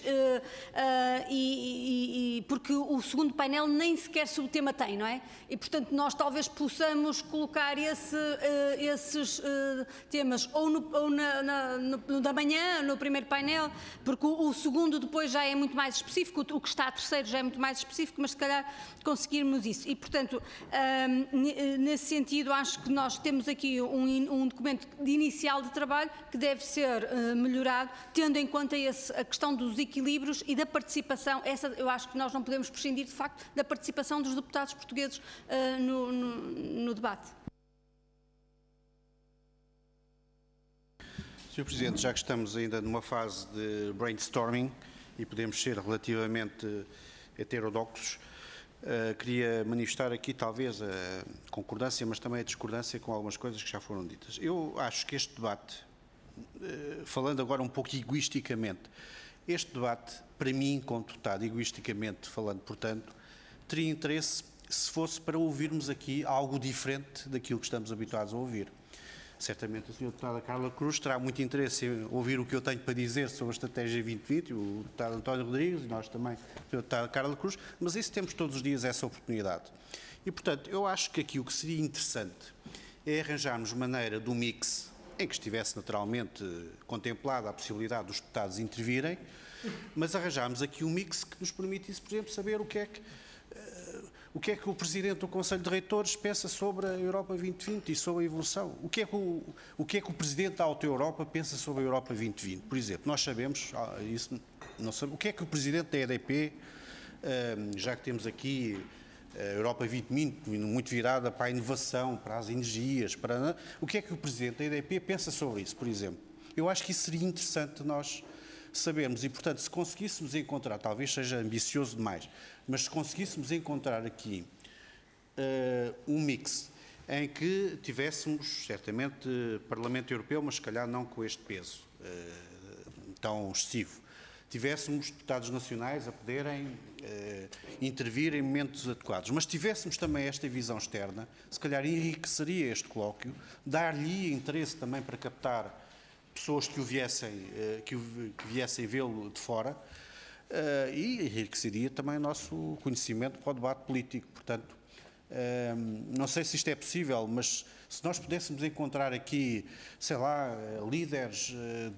porque o segundo painel nem sequer subtema tem, não é? E, portanto, nós talvez possamos colocar esses temas ou no da manhã, no primeiro painel, porque o segundo depois já é muito mais específico, o que está a terceiro já é muito mais específico, mas se calhar conseguirmos isso. E, portanto, nesse sentido, acho que nós temos aqui um documento inicial de trabalho que deve ser melhorado, tendo em conta a questão dos equilíbrios e da participação. Eu acho que nós não podemos prescindir, de facto, da participação dos deputados portugueses no debate. Sr. Presidente, já que estamos ainda numa fase de brainstorming e podemos ser relativamente heterodoxos, queria manifestar aqui talvez a concordância, mas também a discordância com algumas coisas que já foram ditas. Eu acho que este debate, falando agora um pouco egoisticamente, este debate, para mim, computado egoisticamente falando, portanto, teria interesse se fosse para ouvirmos aqui algo diferente daquilo que estamos habituados a ouvir. Certamente a Sra. Deputada Carla Cruz terá muito interesse em ouvir o que eu tenho para dizer sobre a Estratégia 2020, o Deputado António Rodrigues e nós também, a Sra. Deputada Carla Cruz, mas isso temos todos os dias essa oportunidade. E, portanto, eu acho que aqui o que seria interessante é arranjarmos maneira do mix em que estivesse naturalmente contemplada a possibilidade dos deputados intervirem, mas arranjarmos aqui um mix que nos permitisse, por exemplo, saber o que é que o Presidente do Conselho de Reitores pensa sobre a Europa 2020 e sobre a evolução. O que é que o Presidente da Auto Europa pensa sobre a Europa 2020? Por exemplo, nós sabemos, isso não sabemos, o que é que o Presidente da EDP, já que temos aqui a Europa 2020 muito virada para a inovação, para as energias, o que é que o Presidente da EDP pensa sobre isso, por exemplo? Eu acho que isso seria interessante nós sabermos e, portanto, se conseguíssemos encontrar, talvez seja ambicioso demais, mas se conseguíssemos encontrar aqui um mix em que tivéssemos, certamente, Parlamento Europeu, mas se calhar não com este peso tão excessivo, tivéssemos deputados nacionais a poderem intervir em momentos adequados, mas tivéssemos também esta visão externa, se calhar enriqueceria este colóquio, dar-lhe interesse também para captar pessoas que viessem vê-lo de fora e enriqueceria também o nosso conhecimento para o debate político. Portanto, não sei se isto é possível, mas se nós pudéssemos encontrar aqui, sei lá, líderes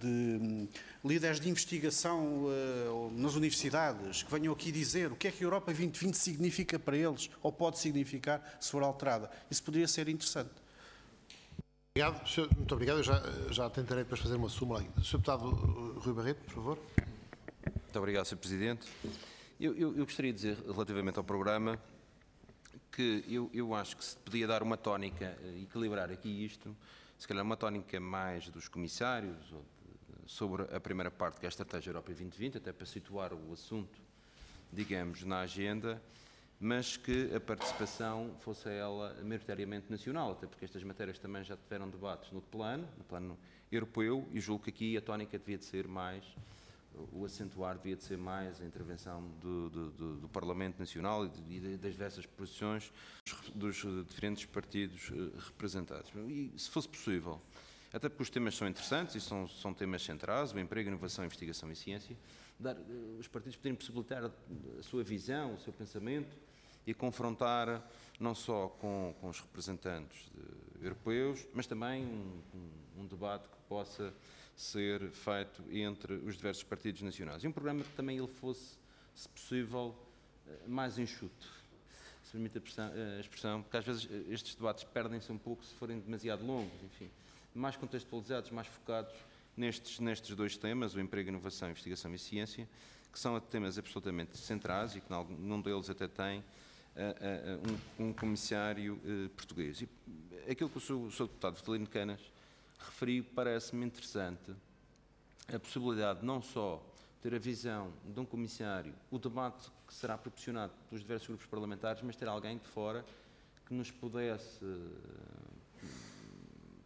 de investigação nas universidades que venham aqui dizer o que é que a Europa 2020 significa para eles ou pode significar se for alterada, isso poderia ser interessante. Obrigado, muito obrigado. Eu já tentarei depois fazer uma súmula. Sr. Deputado Rui Barreto, por favor. Muito obrigado, Sr. Presidente. Eu gostaria de dizer, relativamente ao programa, que eu acho que se podia dar uma tónica, equilibrar aqui isto, se calhar uma tónica mais dos comissários, sobre a primeira parte, que é a Estratégia Europa 2020, até para situar o assunto, digamos, na agenda, mas que a participação fosse ela maioritariamente nacional, até porque estas matérias também já tiveram debates no plano europeu, e julgo que aqui a tónica devia de ser mais, o acentuar devia de ser mais a intervenção do Parlamento Nacional e das diversas posições dos diferentes partidos representados. E, se fosse possível, até porque os temas são interessantes e são temas centrais, o emprego, inovação, investigação e ciência, os partidos poderem possibilitar a sua visão, o seu pensamento e confrontar não só com os representantes europeus, mas também um debate que possa ser feito entre os diversos partidos nacionais. E um programa que também ele fosse, se possível, mais enxuto, se permite a expressão, porque às vezes estes debates perdem-se um pouco se forem demasiado longos, enfim, mais contextualizados, mais focados nestes 2 temas, o emprego, inovação, investigação e ciência, que são temas absolutamente centrais e que num deles até tem um comissário português. E aquilo que o Sr. Deputado Vitalino Canas referiu parece-me interessante, a possibilidade de não só ter a visão de um comissário, o debate que será proporcionado pelos diversos grupos parlamentares, mas ter alguém de fora que nos pudesse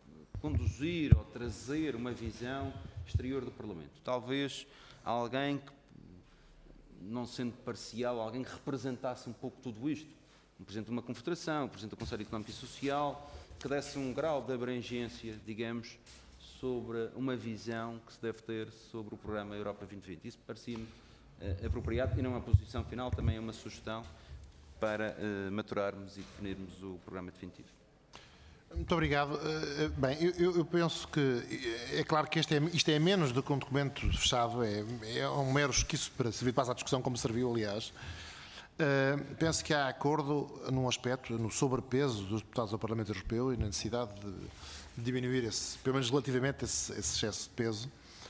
conduzir ou trazer uma visão exterior do Parlamento. Talvez alguém que, não sendo parcial, alguém que representasse um pouco tudo isto. Um Presidente de uma Confederação, um Presidente do Conselho Económico e Social, que desse um grau de abrangência, digamos, sobre uma visão que se deve ter sobre o programa Europa 2020. Isso parecia-me apropriado e não é uma posição final, também é uma sugestão para maturarmos e definirmos o programa definitivo. Muito obrigado. Bem, eu penso que é claro que isto é menos do que um documento fechado, é um mero esquiço para servir para a discussão, como serviu, aliás. Penso que há acordo num aspecto, no sobrepeso dos deputados ao Parlamento Europeu e na necessidade de diminuir pelo menos relativamente, esse excesso de peso.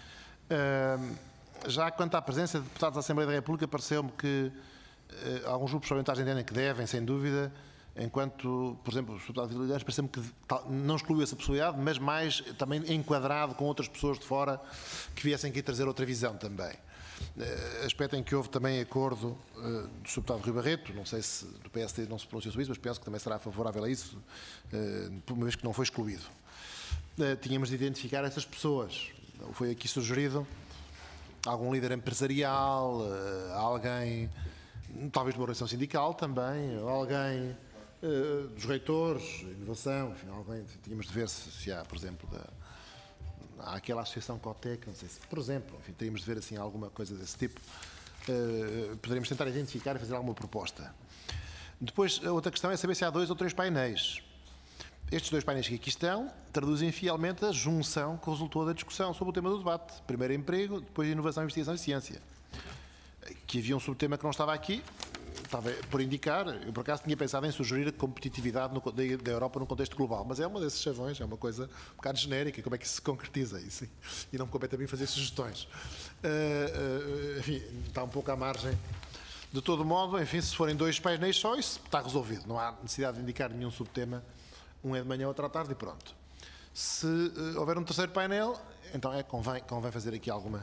Já quanto à presença de deputados da Assembleia da República, pareceu-me que alguns grupos parlamentares entendem que devem, sem dúvida, enquanto, por exemplo, os deputados ilegais, parece-me que não excluiu essa possibilidade, mas mais também enquadrado com outras pessoas de fora que viessem aqui trazer outra visão também. Aspecto em que houve também acordo do Sr. Deputado Rui Barreto, não sei se do PSD não se pronunciou sobre isso, mas penso que também será favorável a isso, uma vez que não foi excluído. Tínhamos de identificar essas pessoas. Foi aqui sugerido algum líder empresarial, alguém, talvez de uma organização sindical também, alguém dos reitores, inovação, enfim, alguém, tínhamos de ver se há, por exemplo, há aquela associação Cotec, não sei se, por exemplo, enfim, teríamos de ver assim alguma coisa desse tipo. Poderíamos tentar identificar e fazer alguma proposta. Depois, a outra questão é saber se há 2 ou 3 painéis. Estes 2 painéis que aqui estão traduzem fielmente a junção que resultou da discussão sobre o tema do debate. Primeiro emprego, depois inovação, investigação e ciência. Que havia um subtema que não estava aqui, estava por indicar, eu por acaso tinha pensado em sugerir a competitividade da Europa no contexto global, mas é uma desses chavões, é uma coisa um bocado genérica, como é que isso se concretiza isso? E não me compete a mim fazer sugestões. Enfim, está um pouco à margem. De todo modo, enfim, se forem 2 painéis só, isso está resolvido. Não há necessidade de indicar nenhum subtema. Um é de manhã, outro à tarde e pronto. Se houver um terceiro painel, então convém fazer aqui alguma...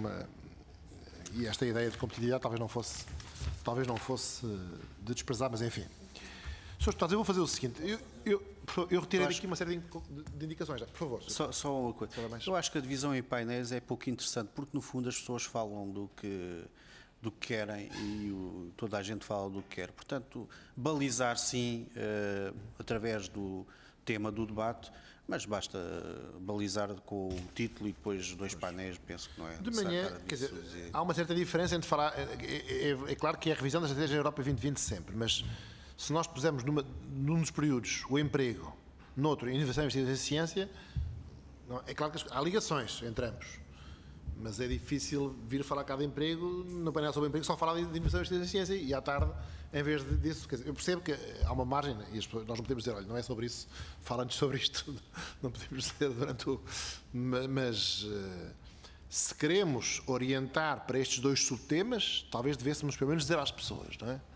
E esta ideia de competitividade talvez não fosse de desprezar, mas enfim. Sr. Deputados, eu vou fazer o seguinte. Eu retirei daqui uma série de indicações. Por favor. Só uma coisa. Eu acho que a divisão em painéis é pouco interessante, porque no fundo as pessoas falam do que querem e toda a gente fala do que quer. Portanto, balizar sim, através do tema do debate, mas basta balizar com o título e depois 2 painéis, penso que não é de manhã, quer dizer, há uma certa diferença entre falar... É claro que é a revisão da Estratégia Europa 2020 sempre, mas se nós pusermos num dos períodos o emprego, noutro, a inovação, investigação e ciência, não, é claro que há ligações entre ambos. Mas é difícil vir falar cá de emprego, no painel sobre emprego, só falar de inovação e ciência e à tarde, em vez disso, quer dizer, eu percebo que há uma margem e nós não podemos dizer, olha, não é sobre isso, fala-nos sobre isto, não podemos dizer durante o... Mas se queremos orientar para estes 2 subtemas, talvez devêssemos pelo menos dizer às pessoas, não é?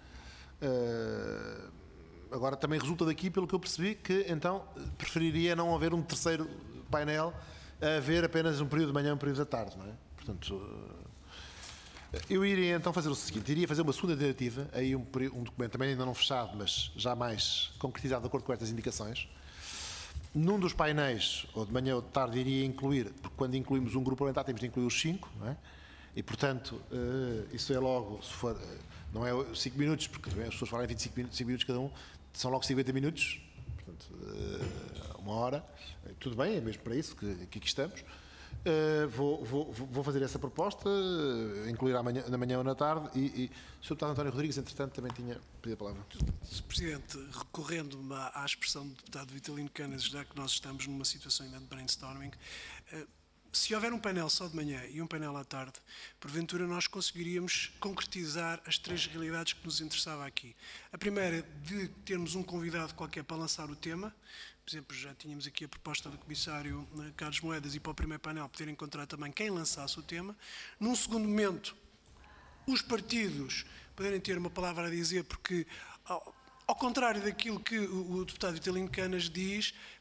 Agora também resulta daqui, pelo que eu percebi, que então preferiria não haver um terceiro painel, haver apenas um período de manhã e um período da tarde, não é? Portanto, eu iria então fazer o seguinte, iria fazer uma segunda tentativa, aí um documento também ainda não fechado, mas já mais concretizado de acordo com estas indicações. Num dos painéis, ou de manhã ou de tarde, iria incluir, porque quando incluímos um grupo parlamentar temos de incluir os 5, não é? E, portanto, isso é logo, se for, não é 5 minutos, porque as pessoas falam em 25 minutos cada um, são logo 50 minutos, portanto, 1 hora, tudo bem, é mesmo para isso que aqui estamos. Vou fazer essa proposta, incluir na manhã ou na tarde, e o Sr. Deputado António Rodrigues, entretanto, também tinha pedido a palavra. Sr. Presidente, recorrendo à expressão do deputado Vitalino Canas, já que nós estamos numa situação ainda de brainstorming, se houver um painel só de manhã e um painel à tarde, porventura nós conseguiríamos concretizar as 3 realidades que nos interessava aqui. A primeira, de termos um convidado qualquer para lançar o tema. Por exemplo, já tínhamos aqui a proposta do Comissário Carlos Moedas e para o primeiro painel poder encontrar também quem lançasse o tema. Num segundo momento, os partidos poderem ter uma palavra a dizer, porque, ao contrário daquilo que o deputado Vitalino Canas diz,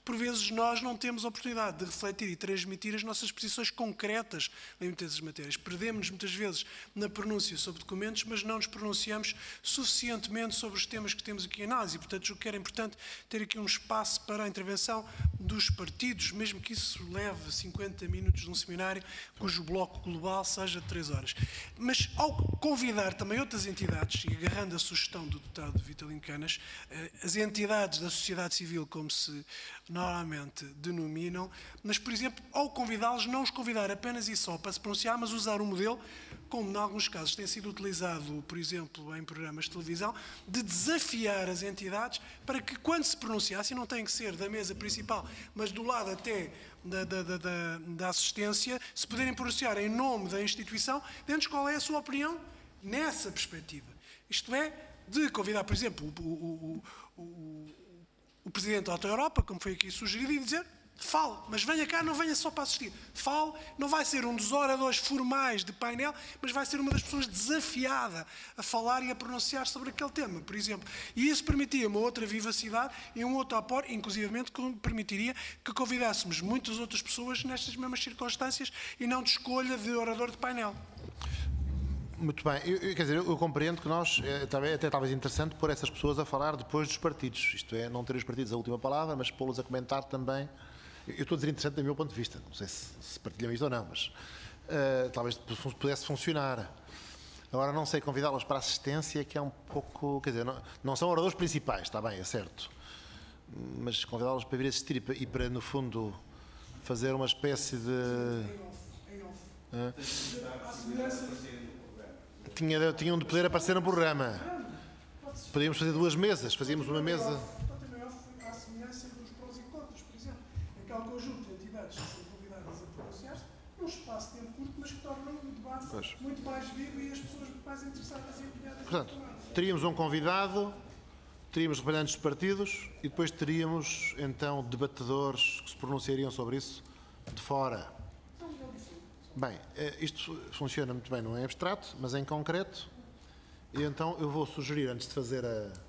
por vezes nós não temos a oportunidade de refletir e transmitir as nossas posições concretas em muitas das matérias. Perdemos-nos muitas vezes na pronúncia sobre documentos, mas não nos pronunciamos suficientemente sobre os temas que temos aqui em análise. E, portanto, julgo que era importante ter aqui um espaço para a intervenção dos partidos, mesmo que isso leve 50 minutos de um seminário, cujo bloco global seja de 3 horas. Mas, ao convidar também outras entidades, e agarrando a sugestão do deputado Vitalino Canas, as entidades da sociedade civil, como se normalmente denominam, mas, por exemplo, ao convidá-los, não os convidar apenas e só para se pronunciar, mas usar um modelo, como em alguns casos tem sido utilizado, por exemplo, em programas de televisão, de desafiar as entidades para que, quando se pronunciassem, não tem que ser da mesa principal, mas do lado até da assistência, se poderem pronunciar em nome da instituição, dentro de qual é a sua opinião nessa perspectiva. Isto é, de convidar, por exemplo, o Presidente da Auto-Europa, como foi aqui sugerido, e dizer: fale, mas venha cá, não venha só para assistir. Fale, não vai ser um dos oradores formais de painel, mas vai ser uma das pessoas desafiada a falar e a pronunciar sobre aquele tema, por exemplo. E isso permitia uma outra vivacidade e um outro aporte, inclusivamente permitiria que convidássemos muitas outras pessoas nestas mesmas circunstâncias e não de escolha de orador de painel. Muito bem. Quer dizer, eu compreendo que nós, até talvez interessante, pôr essas pessoas a falar depois dos partidos. Isto é, não ter os partidos a última palavra, mas pô-los a comentar também. Eu estou a dizer interessante do meu ponto de vista. Não sei se partilham isto ou não, mas talvez pudesse funcionar. Agora, não sei, convidá-los para a assistência, que é um pouco... Quer dizer, não são oradores principais, está bem, é certo. Mas convidá-los para vir assistir e para, no fundo, fazer uma espécie de... Tinham de poder aparecer no programa. Podíamos fazer 2 mesas, fazíamos uma mesa. À semelhança dos prós e contras, por exemplo. Aquele conjunto de entidades que são convidadas a pronunciar-se num espaço de tempo curto, mas que tornam o debate muito mais vivo e as pessoas muito mais interessadas e empenhadas. Portanto, teríamos um convidado, teríamos representantes dos partidos e depois teríamos, então, debatedores que se pronunciariam sobre isso de fora. Bem, isto funciona muito bem, não é abstrato, mas em concreto. E então eu vou sugerir, antes de fazer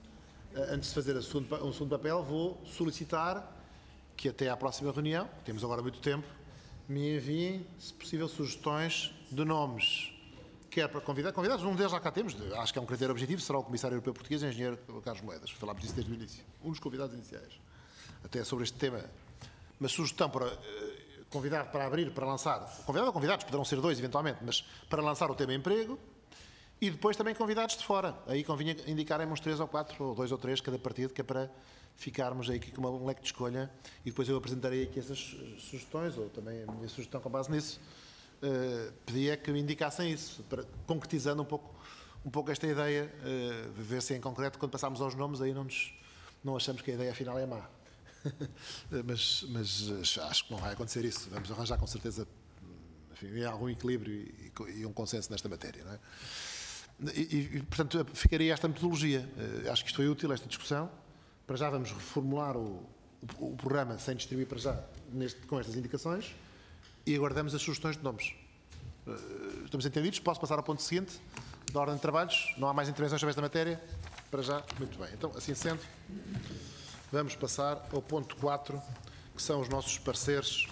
um segundo papel, vou solicitar que até à próxima reunião, temos agora muito tempo, me enviem, se possível, sugestões de nomes. Quer para convidados, um deles já cá temos, acho que é um critério objetivo, será o Comissário Europeu Português, o Engenheiro Carlos Moedas. Falámos disso desde o início. Um dos convidados iniciais. Até sobre este tema. Uma sugestão para... convidado para abrir, para lançar, convidado ou convidados, poderão ser 2 eventualmente, mas para lançar o tema emprego, e depois também convidados de fora. Aí convinha indicarem uns 3 ou 4, ou 2 ou 3 cada partido, que é para ficarmos aí com um leque de escolha, e depois eu apresentarei aqui essas sugestões, ou também a minha sugestão com base nisso. Pedia que me indicassem isso, concretizando um pouco esta ideia, ver se em concreto, quando passarmos aos nomes, aí não achamos que a ideia afinal é má. mas acho que não vai acontecer isso. Vamos arranjar com certeza, enfim, algum equilíbrio e um consenso nesta matéria, não é? Portanto, ficaria esta metodologia. Acho que isto foi útil, esta discussão. Para já vamos reformular o programa sem distribuir para já com estas indicações e aguardamos as sugestões de nomes. Estamos entendidos? Posso passar ao ponto seguinte da ordem de trabalhos? Não há mais intervenções sobre esta matéria? Para já? Muito bem. Então, assim sendo, vamos passar ao ponto 4, que são os nossos pareceres.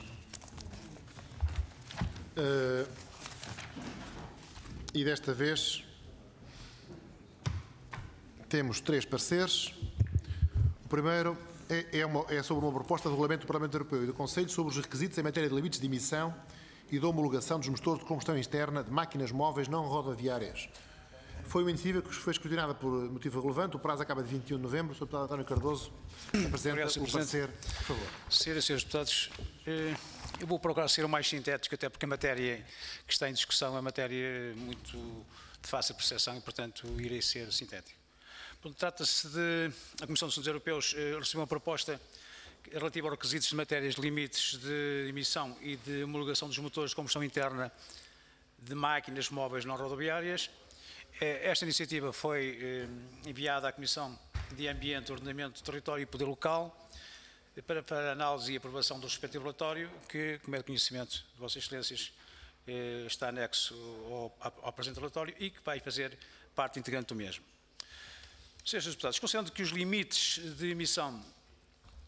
E desta vez temos 3 pareceres. O primeiro é sobre uma proposta de regulamento do Parlamento Europeu e do Conselho sobre os requisitos em matéria de limites de emissão e da homologação dos motores de combustão externa de máquinas móveis não rodoviárias. Foi uma iniciativa que foi escrutinada por motivo relevante. O prazo acaba de 21 de novembro. O Sr. Deputado António Cardoso apresenta o parecer. Por favor. Senhoras e senhores deputados, eu vou procurar ser o mais sintético, até porque a matéria que está em discussão é matéria muito de fácil percepção e, portanto, irei ser sintético. Trata-se de... A Comissão dos Assuntos Europeus recebeu uma proposta relativa aos requisitos de matérias de limites de emissão e de homologação dos motores de combustão interna de máquinas móveis não rodoviárias. Esta iniciativa foi enviada à Comissão de Ambiente, Ordenamento do Território e Poder Local para análise e aprovação do respectivo relatório, que, como é de conhecimento de Vossas Excelências, está anexo ao presente relatório e que vai fazer parte integrante do mesmo. Senhores deputados, considerando que os limites de emissão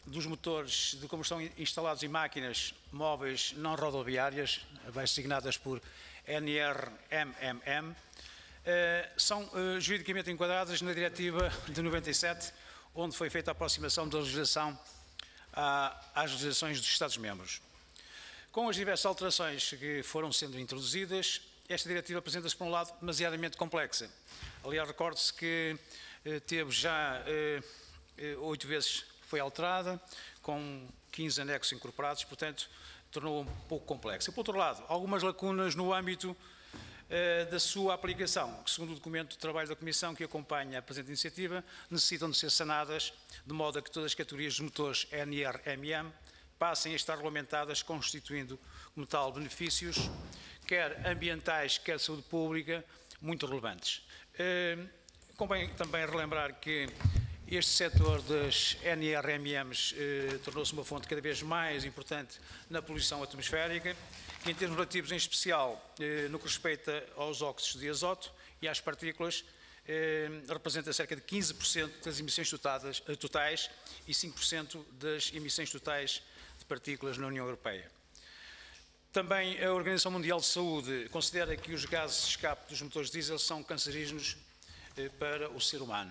dos motores de combustão instalados em máquinas móveis não rodoviárias, designadas por NRMMM, são juridicamente enquadradas na Diretiva de 97, onde foi feita a aproximação da legislação às legislações dos Estados-membros. Com as diversas alterações que foram sendo introduzidas, esta diretiva apresenta-se, por um lado, demasiadamente complexa. Aliás, recorde-se que teve já 8 vezes foi alterada, com 15 anexos incorporados, portanto, tornou um pouco complexa. Por outro lado, algumas lacunas no âmbito da sua aplicação, que, segundo o documento de trabalho da Comissão que acompanha a presente iniciativa, necessitam de ser sanadas, de modo a que todas as categorias de motores NRMM passem a estar regulamentadas, constituindo, como tal, benefícios, quer ambientais, quer de saúde pública, muito relevantes. Convém também relembrar que este setor das NRMMs tornou-se uma fonte cada vez mais importante na poluição atmosférica, que, em termos relativos, em especial no que respeita aos óxidos de azoto e às partículas, representa cerca de 15% das emissões totais e 5% das emissões totais de partículas na União Europeia. Também a Organização Mundial de Saúde considera que os gases de escape dos motores diesel são cancerígenos para o ser humano.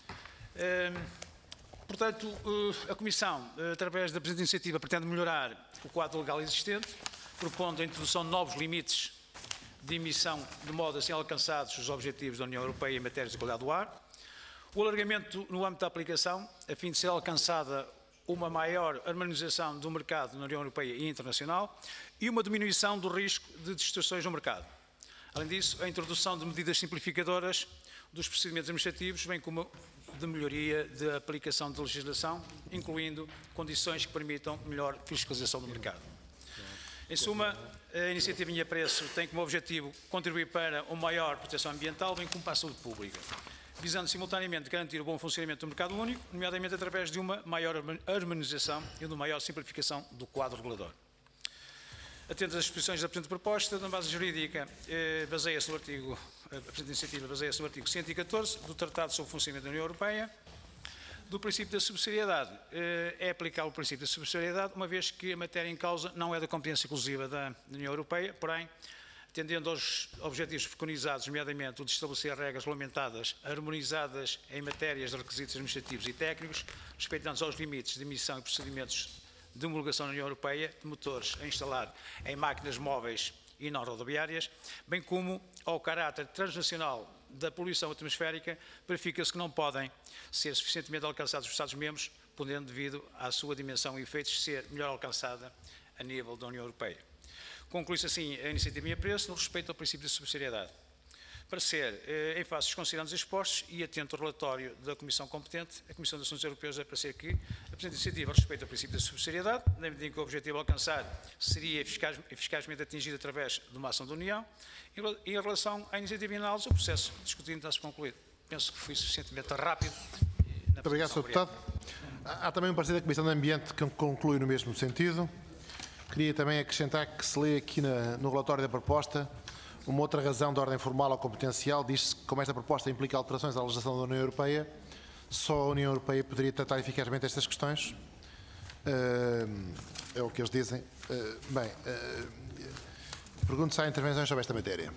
Portanto, a Comissão, através da presente iniciativa, pretende melhorar o quadro legal existente, propondo a introdução de novos limites de emissão, de modo a serem alcançados os objetivos da União Europeia em matéria de qualidade do ar, o alargamento no âmbito da aplicação, a fim de ser alcançada uma maior harmonização do mercado na União Europeia e internacional e uma diminuição do risco de distorções no mercado. Além disso, a introdução de medidas simplificadoras dos procedimentos administrativos, bem como de melhoria da aplicação de legislação, incluindo condições que permitam melhor fiscalização do mercado. Em suma, a iniciativa Minha Preço tem como objetivo contribuir para uma maior proteção ambiental, bem como para a saúde pública, visando simultaneamente garantir o bom funcionamento do mercado único, nomeadamente através de uma maior harmonização e de uma maior simplificação do quadro regulador. Atento às disposições da presente proposta, na base jurídica, baseia-se no artigo, a presente iniciativa baseia-se no artigo 114 do Tratado sobre o Funcionamento da União Europeia. Do princípio da subsidiariedade, é aplicar o princípio da subsidiariedade, uma vez que a matéria em causa não é da competência exclusiva da União Europeia, porém, atendendo aos objetivos preconizados, nomeadamente o de estabelecer regras regulamentadas, harmonizadas em matérias de requisitos administrativos e técnicos, respeitando aos limites de emissão e procedimentos de homologação na União Europeia de motores a instalar em máquinas móveis e não rodoviárias, bem como ao caráter transnacional da poluição atmosférica, verifica-se que não podem ser suficientemente alcançados os Estados-membros, podendo, devido à sua dimensão e efeitos, ser melhor alcançada a nível da União Europeia. Conclui-se assim a iniciativa Minha Preço no respeito ao princípio de subsidiariedade. Para ser, em face dos considerados expostos e atento ao relatório da Comissão competente, a Comissão dos Assuntos Europeus é para ser que a presente iniciativa respeita ao princípio da subsidiariedade, na medida em que o objetivo a alcançar seria eficazmente atingido através de uma ação da União, e em relação à iniciativa em análise, o processo discutido está-se concluído. Penso que fui suficientemente rápido. Muito obrigado, Sr. Deputado. Há também um parecer da Comissão de Ambiente que conclui no mesmo sentido. Queria também acrescentar que se lê aqui no relatório da proposta uma outra razão de ordem formal ou competencial. Diz-se que, como esta proposta implica alterações à legislação da União Europeia, só a União Europeia poderia tratar eficazmente estas questões. É o que eles dizem. Pergunto se há intervenções sobre esta matéria.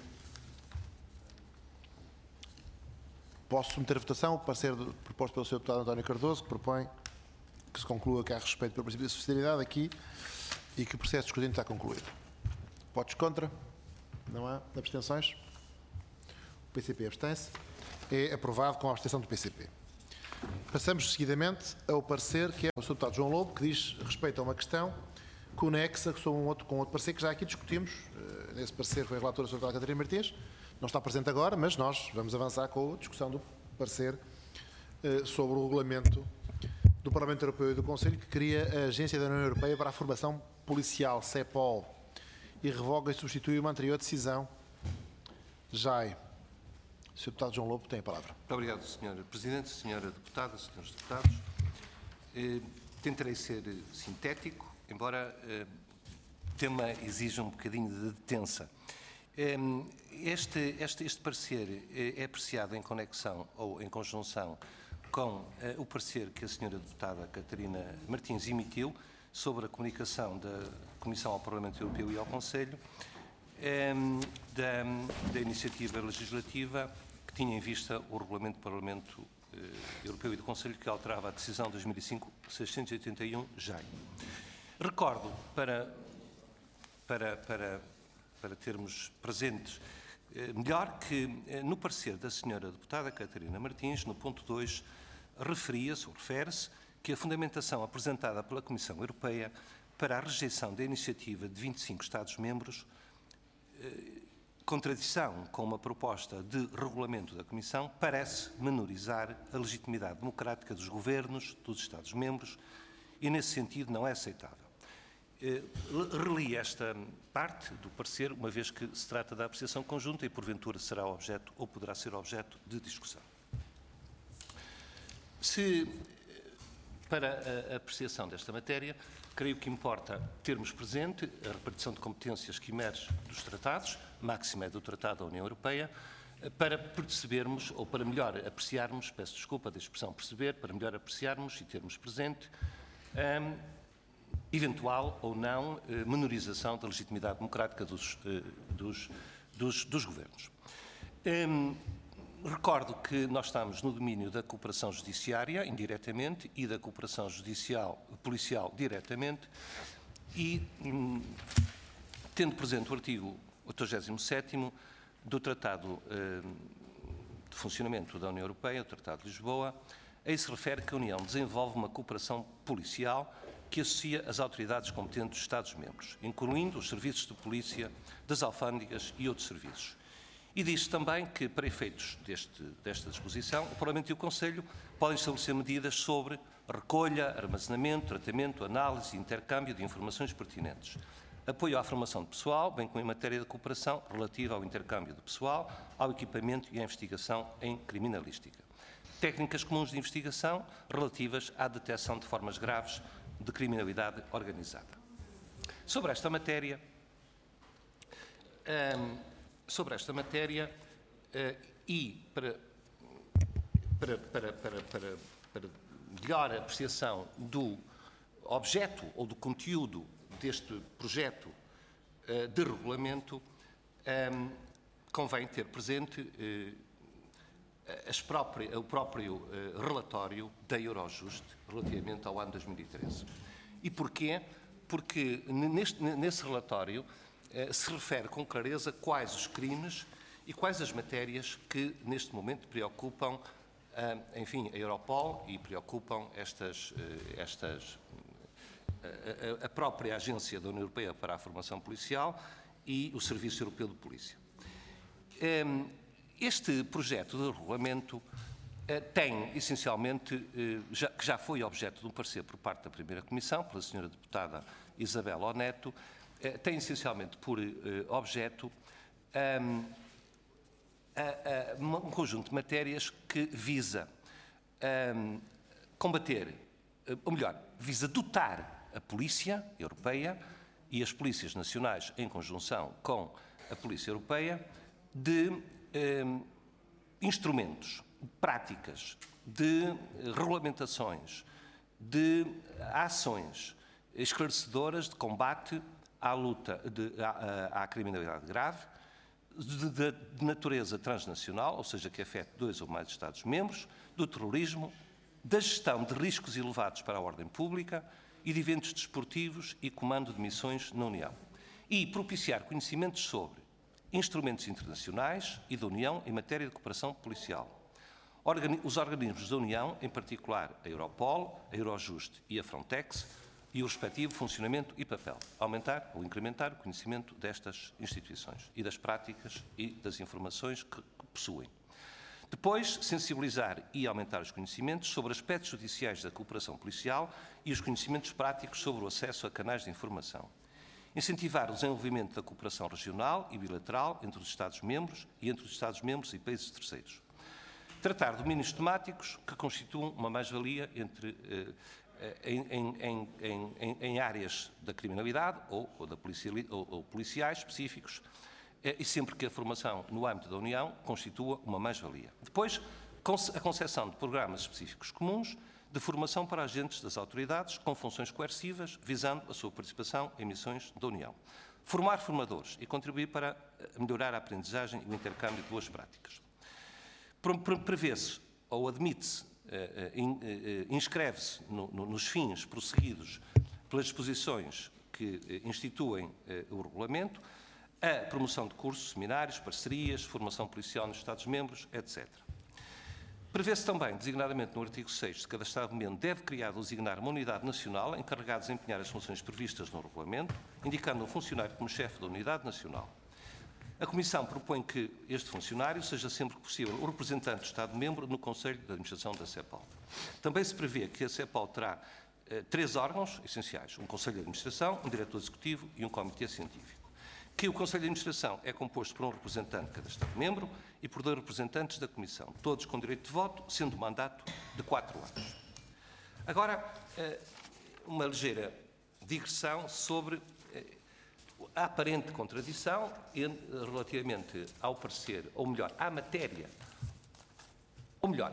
Posso submeter a votação o parecer proposto pelo Sr. Deputado António Cardoso, que propõe que se conclua que há respeito pelo princípio da subsidiariedade aqui e que o processo discutido está concluído. Votos contra? Não há abstenções? O PCP abstém-se. É aprovado com a abstenção do PCP. Passamos seguidamente ao parecer que é o Sr. Deputado João Lobo, que diz respeito a uma questão conexa com outro parecer que já aqui discutimos. Nesse parecer foi a relatora Sra. Deputada Catarina Martins. Não está presente agora, mas nós vamos avançar com a discussão do parecer sobre o regulamento do Parlamento Europeu e do Conselho, que cria a Agência da União Europeia para a Formação Policial, CEPOL, e revoga e substitui uma anterior decisão. JAI. Sr. Deputado João Lobo tem a palavra. Muito obrigado, Sr. Presidente, Sra. Deputada, Srs. Deputados. Tentarei ser sintético, embora o tema exija um bocadinho de detença. Este parecer é apreciado em conexão ou em conjunção com o parecer que a senhora deputada Catarina Martins emitiu sobre a comunicação da Comissão ao Parlamento Europeu e ao Conselho da iniciativa legislativa que tinha em vista o Regulamento do Parlamento Europeu e do Conselho que alterava a decisão 2005/681-JAI. Recordo, para termos presentes melhor, que no parecer da senhora deputada Catarina Martins, no ponto 2, refere-se que a fundamentação apresentada pela Comissão Europeia para a rejeição da iniciativa de 25 Estados-membros, contradição com uma proposta de regulamento da Comissão, parece menorizar a legitimidade democrática dos governos dos Estados-membros e, nesse sentido, não é aceitável. Reli esta parte do parecer, uma vez que se trata da apreciação conjunta e, porventura, será objeto ou poderá ser objeto de discussão. Para a apreciação desta matéria, creio que importa termos presente a repartição de competências que emerge dos tratados, máxima é do Tratado da União Europeia, para percebermos, ou para melhor apreciarmos, peço desculpa da expressão perceber, para melhor apreciarmos e termos presente eventual ou não menorização da legitimidade democrática dos governos. Recordo que nós estamos no domínio da cooperação judiciária, indiretamente, e da cooperação policial, diretamente, e, tendo presente o artigo 87º do Tratado de Funcionamento da União Europeia, o Tratado de Lisboa, aí se refere que a União desenvolve uma cooperação policial que associa as autoridades competentes dos Estados-membros, incluindo os serviços de polícia, das alfândegas e outros serviços. E diz também que, para efeitos desta disposição, o Parlamento e o Conselho podem estabelecer medidas sobre recolha, armazenamento, tratamento, análise e intercâmbio de informações pertinentes, apoio à formação de pessoal, bem como em matéria de cooperação relativa ao intercâmbio de pessoal, ao equipamento e à investigação em criminalística. Técnicas comuns de investigação relativas à detecção de formas graves de criminalidade organizada. Sobre esta matéria, e para melhor apreciação do objeto ou do conteúdo deste projeto de regulamento, convém ter presente o próprio relatório da Eurojust relativamente ao ano 2013. E porquê? Porque nesse relatório se refere com clareza quais os crimes e quais as matérias que neste momento preocupam, enfim, a Europol e preocupam a própria Agência da União Europeia para a Formação Policial e o Serviço Europeu de Polícia. Este projeto de regulamento tem, essencialmente, que já foi objeto de um parecer por parte da Primeira Comissão, pela senhora deputada Isabel Oneto, tem essencialmente por objeto um conjunto de matérias que visa combater, ou melhor, visa dotar a Polícia Europeia e as polícias nacionais em conjunção com a Polícia Europeia de instrumentos, práticas, de regulamentações, de ações esclarecedoras de combate à luta à criminalidade grave, de natureza transnacional, ou seja, que afete 2 ou mais Estados-membros, do terrorismo, da gestão de riscos elevados para a ordem pública e de eventos desportivos e comando de missões na União. E propiciar conhecimentos sobre instrumentos internacionais e da União em matéria de cooperação policial. Os organismos da União, em particular a Europol, a Eurojust e a Frontex, e o respectivo funcionamento e papel. Aumentar ou incrementar o conhecimento destas instituições e das práticas e das informações que possuem. Depois, sensibilizar e aumentar os conhecimentos sobre aspectos judiciais da cooperação policial e os conhecimentos práticos sobre o acesso a canais de informação. Incentivar o desenvolvimento da cooperação regional e bilateral entre os Estados-membros e entre os Estados-membros e países terceiros. Tratar domínios temáticos que constituam uma mais-valia em áreas da criminalidade ou policiais específicos, e sempre que a formação no âmbito da União constitua uma mais-valia. Depois, a concepção de programas específicos comuns de formação para agentes das autoridades com funções coercivas, visando a sua participação em missões da União. Formar formadores e contribuir para melhorar a aprendizagem e o intercâmbio de boas práticas. Prevê-se ou admite-se, inscreve-se nos fins prosseguidos pelas disposições que instituem o regulamento, a promoção de cursos, seminários, parcerias, formação policial nos Estados-membros, etc. Prevê-se também, designadamente no artigo 6, que cada Estado-membro deve criar ou designar uma unidade nacional encarregada de desempenhar as funções previstas no regulamento, indicando um funcionário como chefe da unidade nacional. A Comissão propõe que este funcionário seja sempre que possível o representante do Estado-membro no Conselho de Administração da CEPOL. Também se prevê que a CEPOL terá 3 órgãos essenciais: um Conselho de Administração, um Diretor Executivo e um Comitê Científico. Que o Conselho de Administração é composto por um representante de cada Estado-membro e por 2 representantes da Comissão, todos com direito de voto, sendo o mandato de 4 anos. Agora, uma ligeira digressão sobre a aparente contradição relativamente ao parecer, ou melhor, à matéria, ou melhor,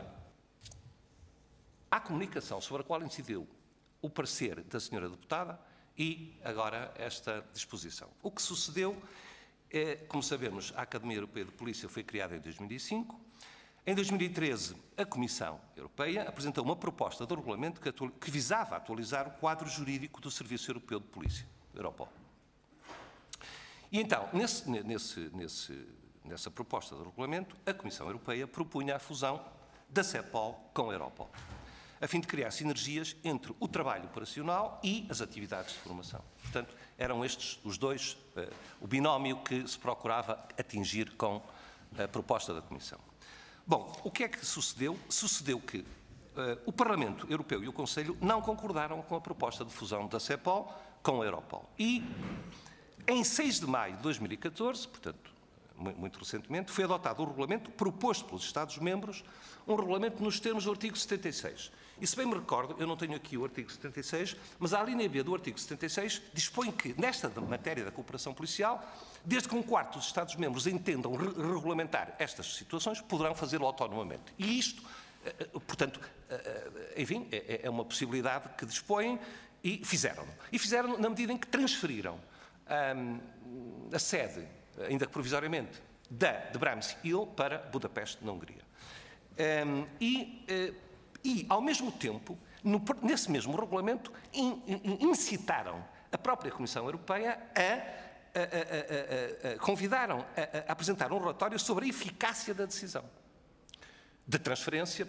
à comunicação sobre a qual incidiu o parecer da senhora deputada e agora esta disposição. O que sucedeu é, como sabemos, a Academia Europeia de Polícia foi criada em 2005. Em 2013, a Comissão Europeia apresentou uma proposta de regulamento que visava atualizar o quadro jurídico do Serviço Europeu de Polícia, Europol. E então, nessa proposta de regulamento, a Comissão Europeia propunha a fusão da CEPOL com a Europol, a fim de criar sinergias entre o trabalho operacional e as atividades de formação. Portanto, eram estes os dois, o binómio que se procurava atingir com a proposta da Comissão. Bom, o que é que sucedeu? Sucedeu que o Parlamento Europeu e o Conselho não concordaram com a proposta de fusão da CEPOL com a Europol. E, em 6 de maio de 2014, portanto, muito recentemente, foi adotado o regulamento proposto pelos Estados-membros, um regulamento nos termos do artigo 76. E se bem me recordo, eu não tenho aqui o artigo 76, mas a linha B do artigo 76 dispõe que, nesta matéria da cooperação policial, desde que 1/4 dos Estados-membros entendam regulamentar estas situações, poderão fazê-lo autonomamente. E isto, portanto, enfim, é uma possibilidade que dispõem e fizeram-no. E fizeram na medida em que transferiram a sede, ainda que provisoriamente, de Bramshill para Budapeste, na Hungria. E, ao mesmo tempo, nesse mesmo regulamento, incitaram a própria Comissão Europeia convidaram a apresentar um relatório sobre a eficácia da decisão de transferência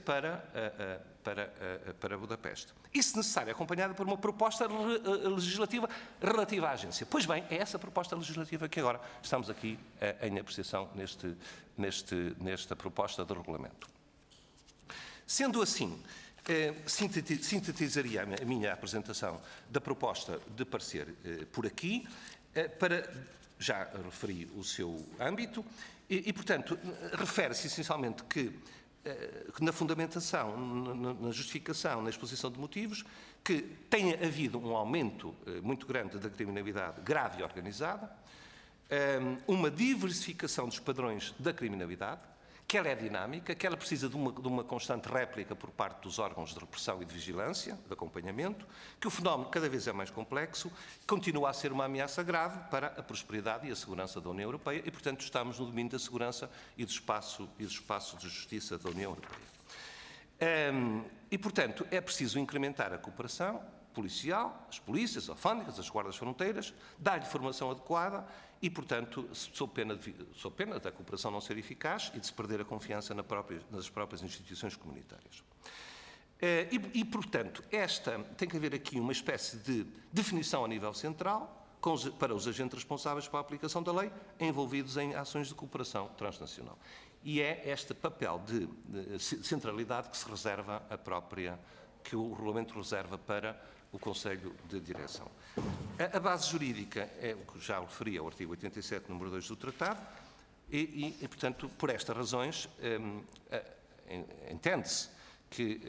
para Budapeste. E, se necessário, acompanhada por uma proposta legislativa relativa à agência. Pois bem, é essa proposta legislativa que agora estamos aqui em apreciação nesta proposta de regulamento. Sendo assim, sintetizaria a minha apresentação da proposta de parecer por aqui, já referi o seu âmbito, e portanto, refere-se essencialmente que na fundamentação, na justificação, na exposição de motivos, que tenha havido um aumento muito grande da criminalidade grave e organizada, uma diversificação dos padrões da criminalidade, que ela é dinâmica, que ela precisa de uma constante réplica por parte dos órgãos de repressão e de vigilância, de acompanhamento, que o fenómeno cada vez é mais complexo, continua a ser uma ameaça grave para a prosperidade e a segurança da União Europeia e, portanto, estamos no domínio da segurança e do espaço de justiça da União Europeia. E, portanto, é preciso incrementar a cooperação policial, as polícias, as alfândegas, as guardas fronteiras, dar-lhe formação adequada e, portanto, sob pena da cooperação não ser eficaz e de se perder a confiança nas próprias instituições comunitárias. Portanto, tem que haver aqui uma espécie de definição a nível central para os agentes responsáveis pela aplicação da lei envolvidos em ações de cooperação transnacional. E é este papel de centralidade que se reserva que o regulamento reserva para o Conselho de Direção. A base jurídica é o que já referi, ao artigo 87, número 2 do Tratado, e portanto, por estas razões, entende-se que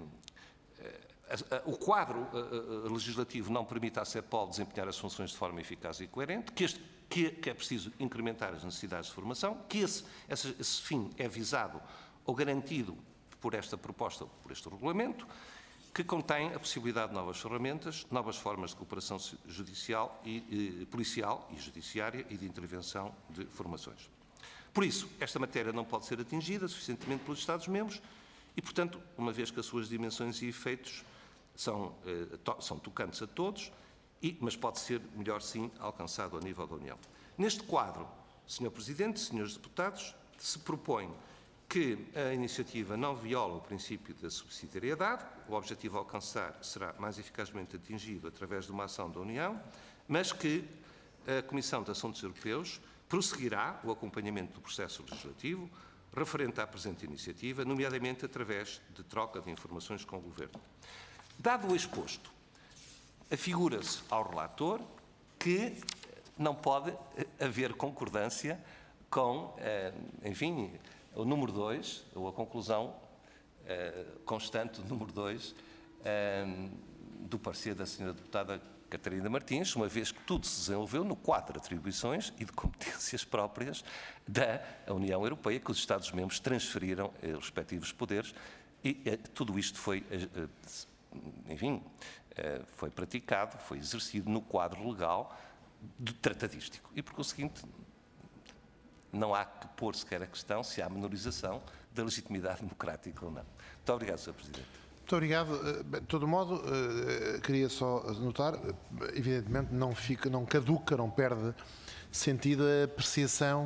o quadro legislativo não permite à CEPOL desempenhar as funções de forma eficaz e coerente, que é preciso incrementar as necessidades de formação, que esse fim é visado ou garantido por esta proposta, por este regulamento, que contém a possibilidade de novas ferramentas, novas formas de cooperação judicial policial e judiciária e de intervenção de formações. Por isso, esta matéria não pode ser atingida suficientemente pelos Estados-membros e, portanto, uma vez que as suas dimensões e efeitos são tocantes a todos, mas pode ser melhor, sim, alcançado a nível da União. Neste quadro, Sr. Presidente, Srs. Deputados, se propõe que a iniciativa não viola o princípio da subsidiariedade, o objetivo a alcançar será mais eficazmente atingido através de uma ação da União, mas que a Comissão de Assuntos Europeus prosseguirá o acompanhamento do processo legislativo referente à presente iniciativa, nomeadamente através de troca de informações com o Governo. Dado o exposto, afigura-se ao relator que não pode haver concordância com, enfim, o número 2, ou a conclusão constante do número 2 do parecer da Sra. Deputada Catarina Martins, uma vez que tudo se desenvolveu no quadro de atribuições e de competências próprias da União Europeia, que os Estados-membros transferiram respectivos poderes, e tudo isto foi, enfim, foi praticado, foi exercido no quadro legal tratadístico. E, por conseguinte, não há que pôr sequer a questão se há menorização da legitimidade democrática ou não. Muito obrigado, Sr. Presidente. Muito obrigado. De todo modo, queria só notar, evidentemente não caduca, não perde sentido a apreciação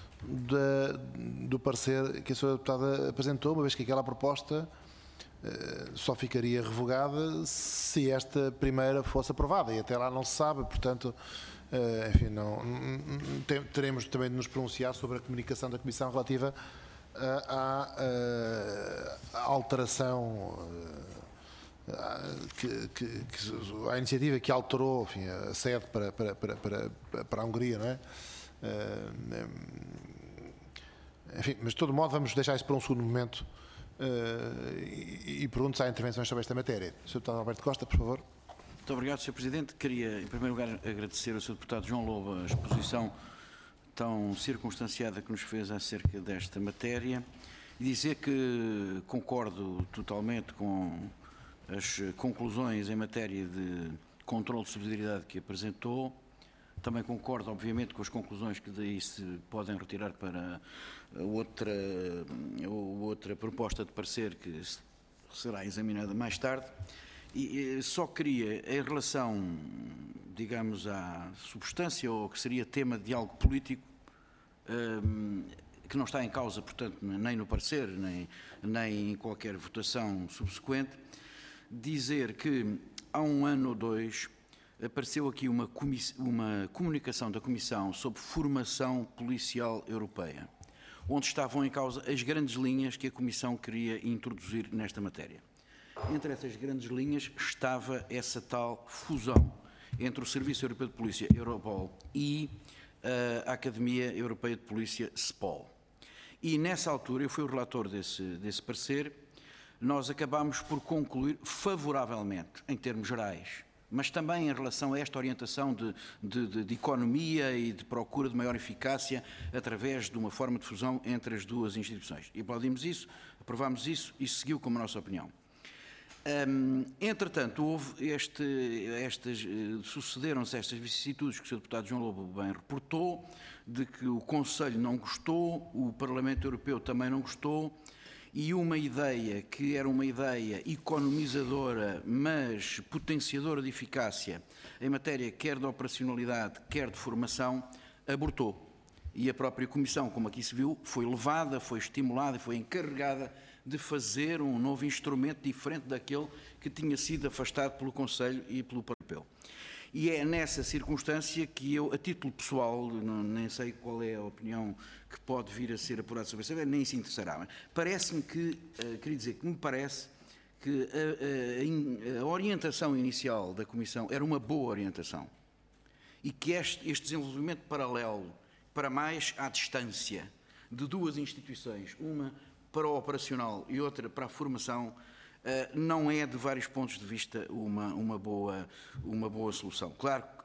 do parecer que a Sra. Deputada apresentou, uma vez que aquela proposta só ficaria revogada se esta primeira fosse aprovada, e até lá não se sabe, portanto, enfim, teremos também de nos pronunciar sobre a comunicação da Comissão relativa à alteração, à iniciativa que alterou, enfim, a sede para a Hungria, não é? Enfim, mas de todo modo vamos deixar isso para um segundo momento e pergunto se há intervenções sobre esta matéria. Sr. Deputado Alberto Costa, por favor. Muito obrigado, Sr. Presidente. Queria, em primeiro lugar, agradecer ao Sr. Deputado João Lobo a exposição tão circunstanciada que nos fez acerca desta matéria e dizer que concordo totalmente com as conclusões em matéria de controle de subsidiariedade que apresentou. Também concordo, obviamente, com as conclusões que daí se podem retirar para outra proposta de parecer que será examinada mais tarde. E só queria, em relação, digamos, à substância, ou que seria tema de diálogo político, que não está em causa, portanto, nem no parecer, nem em qualquer votação subsequente, dizer que há um ano ou dois apareceu aqui uma comunicação da Comissão sobre formação policial europeia, onde estavam em causa as grandes linhas que a Comissão queria introduzir nesta matéria. Entre essas grandes linhas estava essa tal fusão entre o Serviço Europeu de Polícia, Europol, e a Academia Europeia de Polícia, SPOL. E nessa altura, eu fui o relator desse parecer, nós acabámos por concluir favoravelmente, em termos gerais, mas também em relação a esta orientação de economia e de procura de maior eficácia através de uma forma de fusão entre as duas instituições. E aplaudimos isso, aprovámos isso e seguiu como a nossa opinião. Entretanto, houve sucederam-se estas vicissitudes que o Sr. Deputado João Lobo bem reportou, de que o Conselho não gostou, o Parlamento Europeu também não gostou, e uma ideia que era uma ideia economizadora, mas potenciadora de eficácia em matéria quer de operacionalidade, quer de formação, abortou. E a própria Comissão, como aqui se viu, foi levada, foi estimulada, foi encarregada de fazer um novo instrumento diferente daquele que tinha sido afastado pelo Conselho e pelo Europeu. E é nessa circunstância que eu, a título pessoal, nem sei qual é a opinião que pode vir a ser apurada sobre isso, nem se interessará, mas parece-me que, queria dizer que me parece que a orientação inicial da Comissão era uma boa orientação e que este desenvolvimento paralelo, para mais à distância, de duas instituições, uma para o operacional e outra para a formação, não é, de vários pontos de vista, uma boa solução. Claro,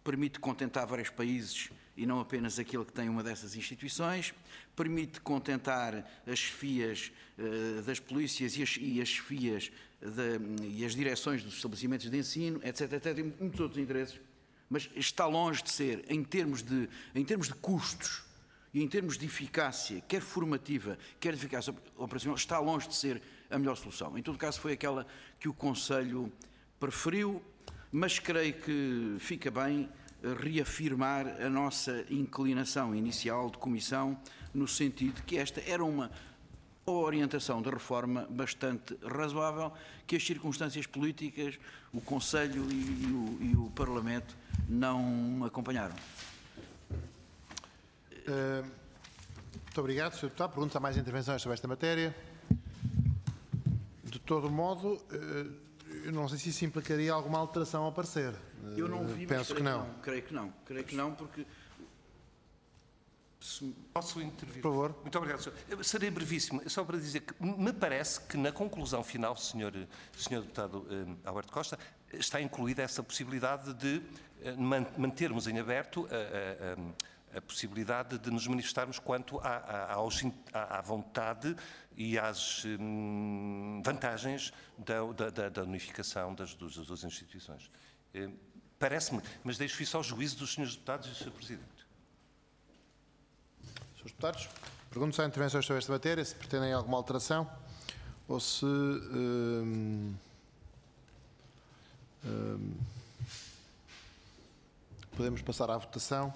permite contentar vários países e não apenas aquele que tem uma dessas instituições, permite contentar as chefias das polícias e as chefias e as direções dos estabelecimentos de ensino, etc, etc, e muitos outros interesses, mas está longe de ser, em termos de custos e em termos de eficácia, quer formativa, quer de eficácia operacional, está longe de ser a melhor solução. Em todo caso, foi aquela que o Conselho preferiu, mas creio que fica bem reafirmar a nossa inclinação inicial de Comissão, no sentido de que esta era uma orientação de reforma bastante razoável, que as circunstâncias políticas, o Conselho e o Parlamento não acompanharam. Muito obrigado, Sr. Deputado. Pergunta: há mais intervenções sobre esta matéria? De todo modo, eu não sei se isso implicaria alguma alteração ao parecer. Eu não vi, penso que não. Creio que não, porque... Posso intervir? Por favor. Muito obrigado, senhor. Serei brevíssimo, só para dizer que me parece que na conclusão final, senhor deputado Alberto Costa, está incluída essa possibilidade de mantermos em aberto a possibilidade de nos manifestarmos quanto à vontade e às vantagens da unificação das duas instituições. Parece-me, mas deixo isso ao juízo dos senhores deputados e do Sr. Presidente. Senhores deputados, pergunto se há intervenções sobre esta matéria, se pretendem alguma alteração ou se podemos passar à votação.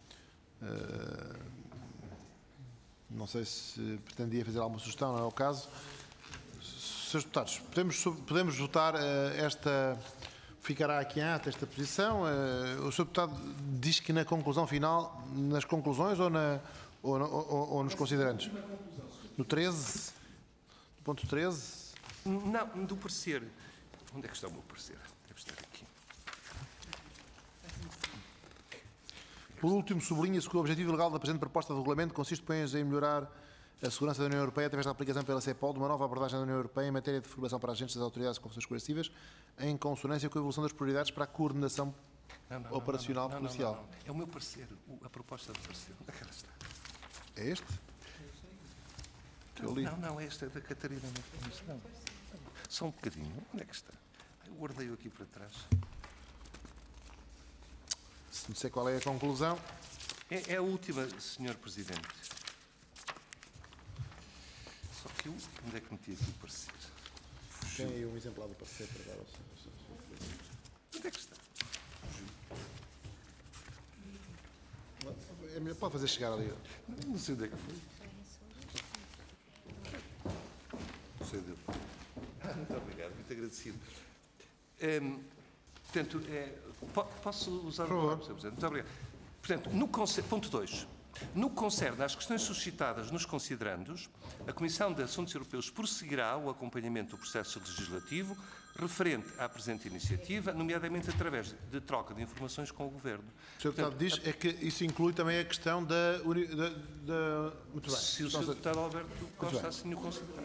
Não sei se pretendia fazer alguma sugestão, não é o caso. Senhores deputados, podemos votar esta... Ficará aqui em ata esta posição. O Sr. Deputado diz que na conclusão final, nas conclusões ou nos considerandos? No 13? No ponto 13? Não, do parecer. Onde é que está o meu parecer? Deve estar aqui. Por último, sublinha-se que o objetivo legal da presente proposta de regulamento consiste, pois, em melhorar a segurança da União Europeia através da aplicação pela CEPOL de uma nova abordagem da União Europeia em matéria de formação para agentes das autoridades de confissões coercitivas, em consonância com a evolução das prioridades para a coordenação operacional policial. Não. É o meu parecer, a proposta de parecer. Onde é que ela está? É este? Que eu li. Não, esta é da Catarina. Não. Só um bocadinho. Onde é que está? Eu guardei-o aqui para trás. Se não sei qual é a conclusão. É a última, Sr. Presidente. Só que eu... Onde é que meti aqui o parecer? Tem aí um exemplar do parecer para dar ao senhor. Onde é que está? É melhor, pode fazer chegar ali. Não sei onde é que foi. Não sei onde. Muito obrigado, muito agradecido. Portanto, posso usar o palavra, Sr. Presidente? Muito obrigado. Portanto, ponto 2. No que concerne às questões suscitadas nos considerandos, a Comissão de Assuntos Europeus prosseguirá o acompanhamento do processo legislativo referente à presente iniciativa, nomeadamente através de troca de informações com o Governo. O Sr. Deputado diz é que isso inclui também a questão da... Muito bem. Se o Sr. Deputado Alberto Costa assim o considerar.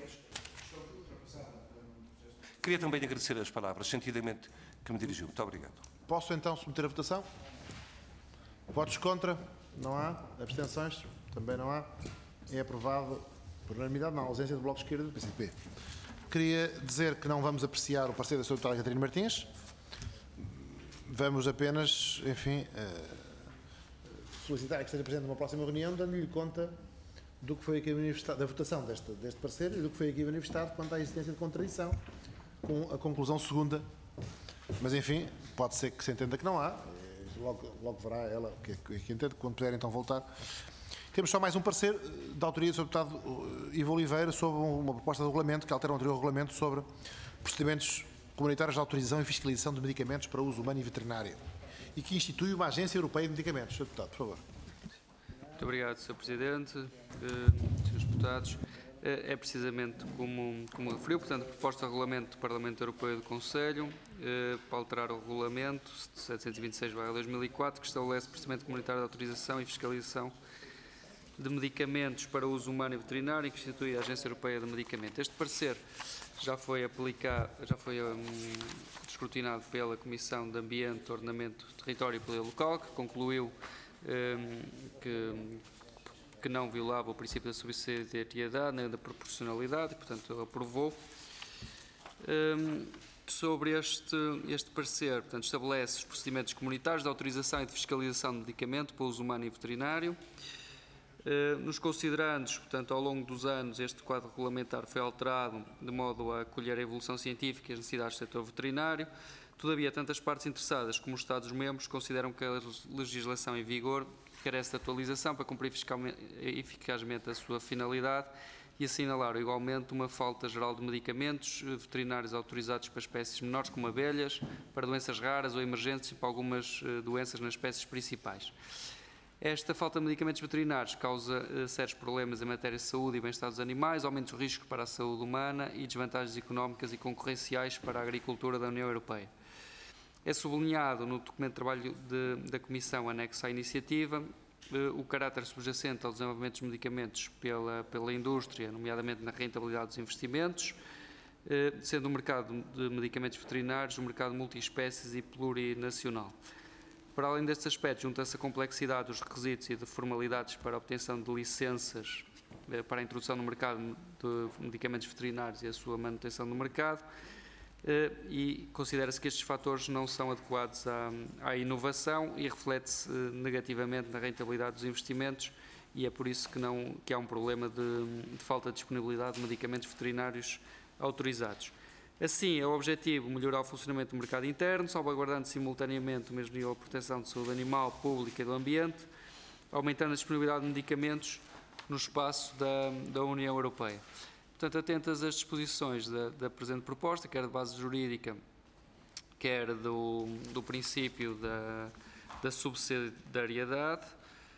Queria também agradecer as palavras, sentidamente, que me dirigiu. Muito obrigado. Posso então submeter a votação? Votos contra? Não há. Abstenções? Também não há. É aprovado por unanimidade, na ausência do Bloco de Esquerda e do PCP. Queria dizer que não vamos apreciar o parecer da Sra. Deputada Catarina Martins. Vamos apenas, enfim, solicitar que esteja presente numa próxima reunião, dando-lhe conta do que foi aqui manifestado, da votação deste parecer e do que foi aqui manifestado quanto à existência de contradição com a conclusão segunda. Mas, enfim, pode ser que se entenda que não há. Logo verá ela o que é que entende, quando puder então voltar. Temos só mais um parecer da autoria do Sr. Deputado Ivo Oliveira sobre uma proposta de regulamento que altera o anterior regulamento sobre procedimentos comunitários de autorização e fiscalização de medicamentos para uso humano e veterinário e que institui uma agência europeia de medicamentos. Sr. Deputado, por favor. Muito obrigado, Sr. Presidente, Srs. Deputados. É precisamente como referiu, portanto, a proposta de regulamento do Parlamento Europeu e do Conselho para alterar o regulamento 726/2004, que estabelece o procedimento comunitário de autorização e fiscalização de medicamentos para uso humano e veterinário e que institui a Agência Europeia de Medicamentos. Este parecer já foi escrutinado pela Comissão de Ambiente, Ordenamento, Território e Poder Local, que concluiu que não violava o princípio da subsidiariedade nem da proporcionalidade, e, portanto, aprovou. Sobre este parecer, portanto, estabelece os procedimentos comunitários de autorização e de fiscalização de medicamento para uso humano e veterinário. Nos considerandos, portanto, ao longo dos anos, este quadro regulamentar foi alterado de modo a acolher a evolução científica e as necessidades do setor veterinário. Todavia, tanto as partes interessadas como os Estados-membros consideram que a legislação em vigor carece de atualização para cumprir eficazmente a sua finalidade e assinalaram igualmente uma falta geral de medicamentos veterinários autorizados para espécies menores, como abelhas, para doenças raras ou emergentes e para algumas doenças nas espécies principais. Esta falta de medicamentos veterinários causa sérios problemas em matéria de saúde e bem-estar dos animais, aumenta o risco para a saúde humana e desvantagens económicas e concorrenciais para a agricultura da União Europeia. É sublinhado no documento de trabalho da Comissão anexo à iniciativa o caráter subjacente ao desenvolvimento dos medicamentos pela indústria, nomeadamente na rentabilidade dos investimentos, sendo o mercado de medicamentos veterinários um mercado multiespécies e plurinacional. Para além destes aspectos, junta-se a complexidade dos requisitos e de formalidades para a obtenção de licenças para a introdução no mercado de medicamentos veterinários e a sua manutenção no mercado, e considera-se que estes fatores não são adequados à inovação e reflete-se negativamente na rentabilidade dos investimentos, e é por isso que há um problema de falta de disponibilidade de medicamentos veterinários autorizados. Assim, é o objetivo melhorar o funcionamento do mercado interno, salvaguardando simultaneamente o mesmo nível de proteção de saúde animal, pública e do ambiente, aumentando a disponibilidade de medicamentos no espaço da União Europeia. Portanto, atentas às disposições da presente proposta, quer de base jurídica, quer do princípio da subsidiariedade,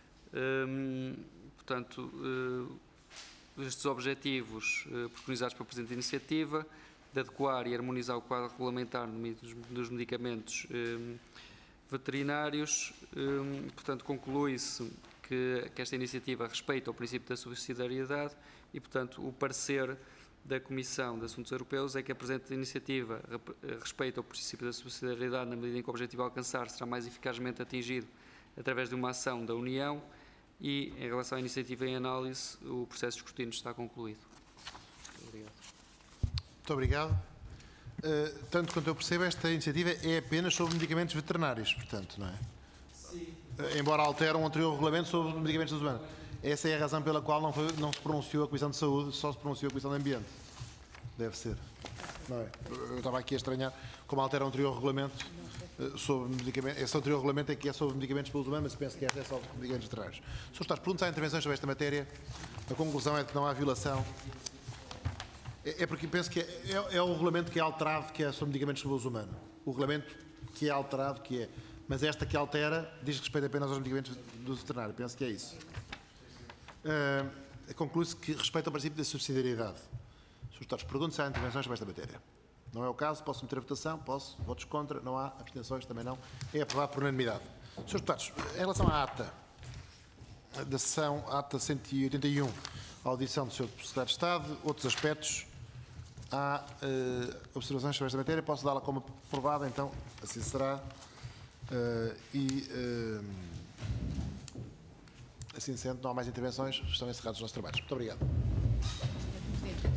portanto, estes objetivos preconizados pela presente iniciativa, de adequar e harmonizar o quadro regulamentar dos medicamentos veterinários, portanto, conclui-se que esta iniciativa respeita o princípio da subsidiariedade e, portanto, o parecer da Comissão de Assuntos Europeus é que a presente iniciativa respeita o princípio da subsidiariedade na medida em que o objetivo a alcançar será mais eficazmente atingido através de uma ação da União e, em relação à iniciativa em análise, o processo de escrutínio está concluído. Obrigado. Muito obrigado. Tanto quanto eu percebo, esta iniciativa é apenas sobre medicamentos veterinários, portanto, não é? Sim. Embora altere um anterior regulamento sobre medicamentos humanos. Essa é a razão pela qual não se pronunciou a Comissão de Saúde, só se pronunciou a Comissão de Ambiente. Deve ser. Não é? Eu estava aqui a estranhar como altera um anterior regulamento sobre medicamentos. Esse anterior regulamento é que é sobre medicamentos para uso humano, mas penso que esta é sobre medicamentos veterinários. Sr. Deputado, perguntas há intervenções sobre esta matéria. A conclusão é que não há violação. É porque penso que é o regulamento que é alterado, que é sobre medicamentos para uso humano. O regulamento que é alterado, que é. Mas esta que altera diz respeito apenas aos medicamentos do veterinário. Penso que é isso. Conclui-se que respeita o princípio da subsidiariedade. Sr. Deputados, pergunto se há intervenções sobre esta matéria. Não é o caso, posso meter a votação, posso, votos contra, não há, abstenções também não. É aprovado por unanimidade. Srs. Deputados, em relação à ata da sessão, ata 181, a audição do Sr. Secretário de Estado, outros aspectos, há observações sobre esta matéria, posso dá-la como aprovada, então assim será. Assim sendo, não há mais intervenções, estão encerrados os nossos trabalhos. Muito obrigado.